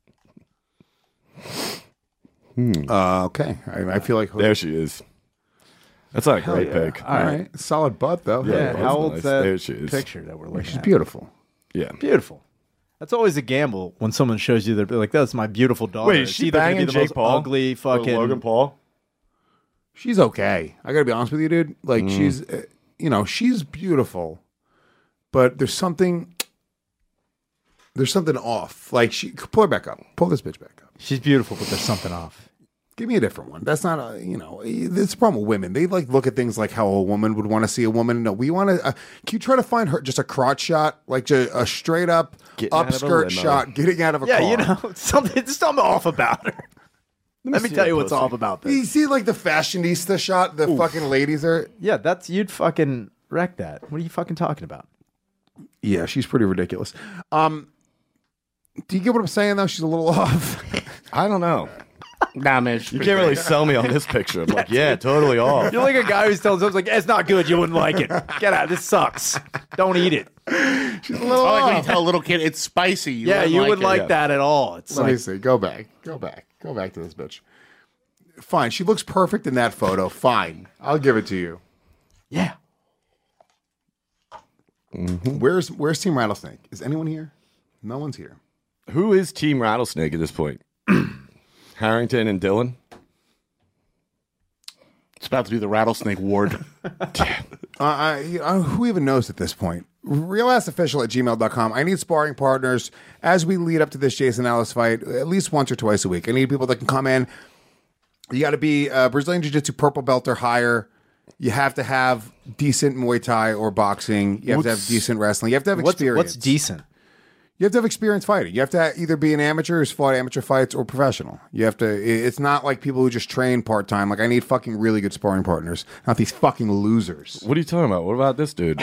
S1: Uh, okay, I, I feel like
S8: There she is. That's not a
S2: Hell
S8: great
S2: yeah.
S8: pic.
S1: All right, solid butt though.
S8: Yeah,
S2: Yeah,
S8: that's
S2: how old's
S8: nice.
S2: that
S8: There she is.
S2: picture that we're looking
S1: She's
S2: at?
S1: beautiful.
S8: Yeah.
S2: Beautiful. That's always a gamble when someone shows you they're like, "That's my beautiful daughter."
S8: Wait, is
S2: It's
S8: she
S2: either gonna
S8: banging
S2: be the
S8: Jake
S2: most
S8: Paul?
S2: ugly
S8: Or
S2: fucking
S8: Logan Paul?
S1: She's okay. I gotta be honest with you, dude. Like
S8: Mm.
S1: she's, uh, you know, she's beautiful, but there's something, there's something off. Like she, pull her back up. Pull this bitch back up.
S2: She's beautiful, but there's something off.
S1: Give me a different one. That's not a, you know, it's a problem with women. They like look at things like how a woman would want to see a woman. No, we want to, uh, can you try to find her just a crotch shot? Like just a straight up
S8: Getting out of a
S1: upskirt
S8: limo.
S1: shot, getting out of a
S2: Yeah,
S1: car.
S2: you know, something there's something off about her. Let me
S8: see
S2: tell
S8: that
S2: you what's
S8: pussy.
S2: off about this.
S1: You see like the fashionista shot, the fucking ladies are,
S2: Yeah, that's you'd fucking wreck that. What are you fucking talking about?
S1: yeah, she's pretty ridiculous. Um, do you get what I'm saying though? She's a little off.
S8: I don't know.
S7: Nah, man.
S8: You can't really sell me on this picture. I'm like, yeah, totally off.
S2: You're like a guy who's telling us like, "It's not good. You wouldn't like it. Get out. This sucks. Don't eat it."
S1: She's a little
S7: Oh, like when you
S1: off.
S7: tell a little kid it's spicy. You
S2: Yeah,
S7: wouldn't
S2: you
S7: like
S2: wouldn't
S7: it.
S2: like
S8: Yeah.
S2: that at all. It's
S1: Let me
S2: like
S1: see. Go back. Go back. Go back to this bitch. Fine. She looks perfect in that photo. Fine. I'll give it to you.
S2: yeah.
S1: Where's Where's Team Rattlesnake? Is anyone here? No one's here.
S8: Who is Team Rattlesnake at this point? Harrington and Dylan?
S7: It's about to be the rattlesnake ward.
S1: Uh, I, uh, who even knows at this point? realassofficial at gmail dot com. I need sparring partners as we lead up to this Jason Ellis fight at least once or twice a week. I need people that can come in. You got to be a Brazilian Jiu-Jitsu purple belt or higher. You have to have decent Muay Thai or boxing. You have to have
S8: What's-
S1: decent wrestling. You have to have
S2: What's
S1: experience.
S2: what's decent?
S1: You have to have experience fighting. You have to either be an amateur who's fought amateur fights or professional. You have to. It's not like people who just train part time. Like I need fucking really good sparring partners, not these fucking losers.
S8: What are you talking about? What about this dude?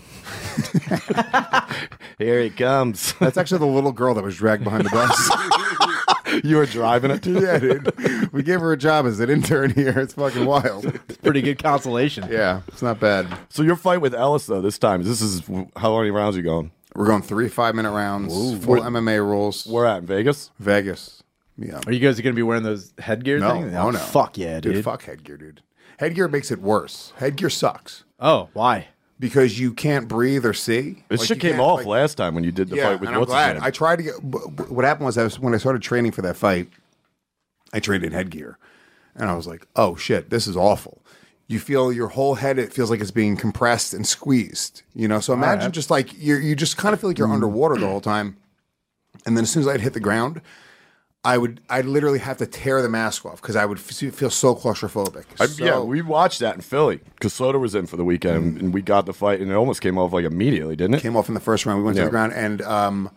S8: Here he comes.
S1: That's actually the little girl that was dragged behind the bus.
S8: You were driving it?
S1: Yeah, dude. We gave her a job as an intern here. It's fucking wild.
S2: Pretty good consolation.
S1: Yeah, it's not bad.
S8: So your fight with Ellis, though, this time, this is how many rounds are you going?
S1: We're going three five minute rounds, full M M A rules.
S8: Where at? In Vegas?
S1: Vegas. Yeah.
S2: Are you guys going to be wearing those headgear
S1: No,
S2: things?
S1: oh no.
S2: Fuck yeah, dude.
S1: Dude, fuck headgear, dude. Headgear makes it worse. Headgear sucks.
S2: Oh, why?
S1: Because you can't breathe or see.
S8: This
S1: Like,
S8: shit
S1: you
S8: came
S1: can't,
S8: off
S1: like-
S8: last time when you did the
S1: yeah,
S8: fight with
S1: and I'm
S8: what's his
S1: glad.
S8: name.
S1: I tried to get. b- b- What happened was, I was when I started training for that fight, I trained in headgear, and I was like, "Oh shit, this is awful." You feel your whole head; it feels like it's being compressed and squeezed. You know, so imagine
S2: right.
S1: just like you you just kind of feel like you're underwater the whole time, and then as soon as I'd hit the ground, I would I'd literally have to tear the mask off because I would f- feel so claustrophobic.
S8: I-
S1: So-
S8: yeah, we watched that in Philly because Soda was in for the weekend, and we got the fight, and it almost came off like immediately, didn't it?
S1: came off in the first round. We went to
S8: Yeah.
S1: the ground, and um,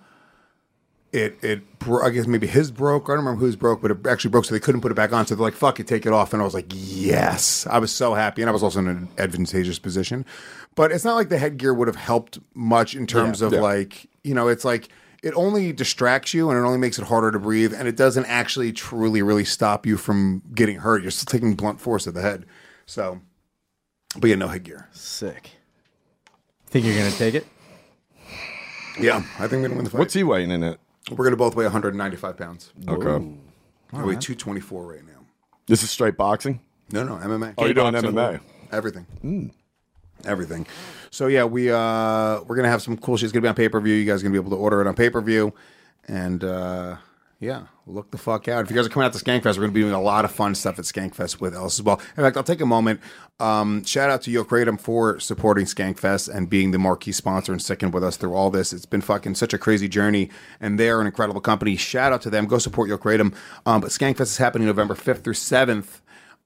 S1: it it bro- I guess maybe his broke. I don't remember whose broke, but it actually broke, so they couldn't put it back on. So they're like, "Fuck it, take it off." And I was like, "Yes!" I was so happy, and I was also in an advantageous position. But it's not like the headgear would have helped much in terms of
S8: Yeah.
S1: like you know, it's like it only distracts you and it only makes it harder to breathe, and it doesn't actually truly really stop you from getting hurt. You're still taking blunt force at the head. So, but yeah, no headgear.
S2: Sick. Think you're going to take it?
S1: Yeah, I think we're gonna win the fight.
S8: What's he weighing in it?
S1: We're gonna both weigh one hundred ninety-five pounds.
S8: Okay.
S1: I weigh two twenty-four right now.
S8: This is straight boxing?
S1: No, no, M M A.
S8: Oh, you're doing M
S7: Kickboxing.
S8: M A.
S1: Everything. Everything. So yeah, we uh we're gonna have some cool shit. It's gonna be on pay per view. You guys are gonna be able to order it on pay per view, and uh yeah, look the fuck out. If you guys are coming out to Skankfest, we're gonna be doing a lot of fun stuff at Skankfest with Ellis as well. In fact, I'll take a moment. Um, shout out to Yo Kratom for supporting Skankfest and being the marquee sponsor and sticking with us through all this. It's been fucking such a crazy journey, and they're an incredible company. Shout out to them. Go support Yo Kratom. Um, but Skankfest is happening November fifth through seventh.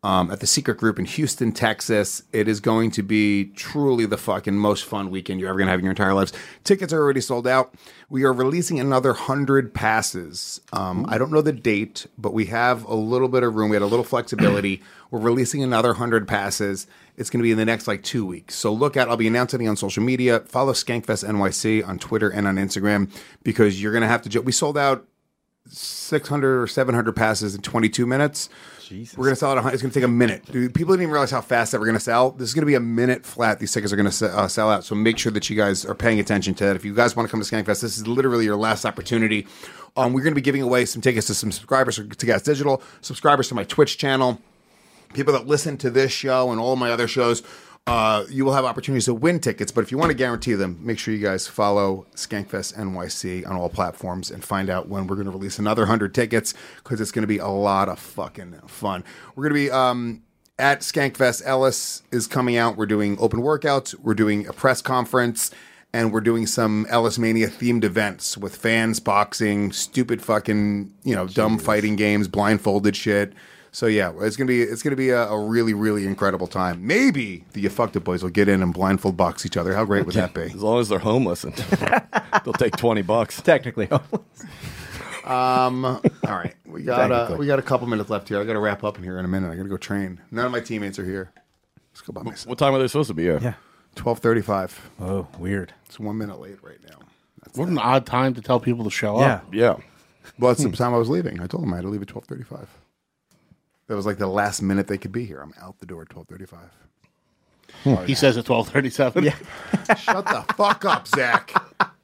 S1: um, at the Secret Group in Houston, Texas. It is going to be truly the fucking most fun weekend you're ever going to have in your entire lives. Tickets are already sold out. We are releasing another one hundred passes. Um, I don't know the date, but we have a little bit of room. We had a little flexibility. We're releasing another one hundred passes. It's going to be in the next like two weeks. So look out. I'll be announcing it on social media. Follow Skankfest N Y C on Twitter and on Instagram because you're going to have to. Jo- we sold out six hundred or seven hundred passes in twenty-two minutes. Jesus. We're going to sell it. It's going to take a minute. Dude, people didn't even realize how fast that we're going to sell. This is going to be a minute flat. These tickets are going to uh, sell out. So make sure that you guys are paying attention to that. If you guys want to come to Skankfest, this is literally your last opportunity. Um, we're going to be giving away some tickets to some subscribers to Gas Digital, subscribers to my Twitch channel, people that listen to this show and all my other shows. Uh, you will have opportunities to win tickets, but if you want to guarantee them, make sure you guys follow Skankfest N Y C on all platforms and find out when we're going to release another one hundred tickets because it's going to be a lot of fucking fun. We're going to be um, at Skankfest. Ellis is coming out. We're doing open workouts. We're doing a press conference, and we're doing some Ellis Mania themed events with fans, boxing, stupid fucking, you know, dumb fighting games, blindfolded shit. So yeah, it's gonna be it's gonna be a, a really really incredible time. Maybe the You Fucked It Boys will get in and blindfold box each other. How great would that be?
S8: As long as they're homeless, and they'll take twenty bucks.
S2: Technically homeless.
S1: Um. All right, we got uh, we got a couple minutes left here. I got to wrap up in here in a minute. I got to go train. None of my teammates are here. Let's go by myself.
S8: What time are they supposed to be here?
S2: Yeah,
S1: twelve thirty-five.
S2: Oh, weird.
S1: It's one minute late right now.
S7: That's what that. An odd time to tell people to show
S2: yeah.
S7: up.
S8: Yeah.
S1: Well, that's the time I was leaving. I told them I had to leave at twelve thirty-five. That was like the last minute they could be here. I'm out the door at twelve thirty-five.
S7: Hmm. He says at twelve thirty-seven.
S1: Yeah. Shut the fuck up, Zach.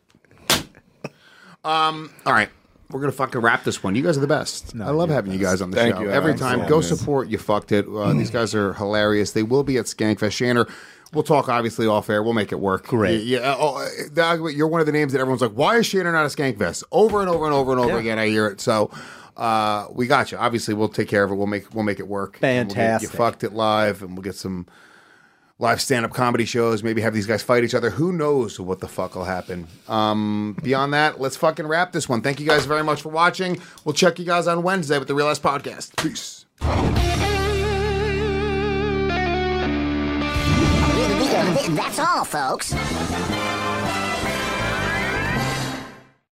S1: Um. All right. We're going to fucking wrap this one. You guys are the best. No, I love having best. you guys on the
S8: Thank
S1: show.
S8: You,
S1: Every
S8: I'm
S1: time.
S8: so
S1: Go
S8: nice.
S1: support You Fucked It. Uh, these guys are hilarious. They will be at Skankfest. Shanner, we'll talk obviously off air. We'll make it work.
S2: Great.
S1: Yeah. Oh, that, you're one of the names that everyone's like, why is Shanner not at Skankfest? Over and over and over and over yeah. again, I hear it. So uh, we got you. Obviously, we'll take care of it. We'll make we'll make it work.
S2: Fantastic.
S1: We'll You Fucked It live, and we'll get some live stand-up comedy shows, maybe have these guys fight each other. Who knows what the fuck will happen? Um, beyond that, let's fucking wrap this one. Thank you guys very much for watching. We'll check you guys on Wednesday with the Real Ass Podcast. Peace.
S15: That's all, folks.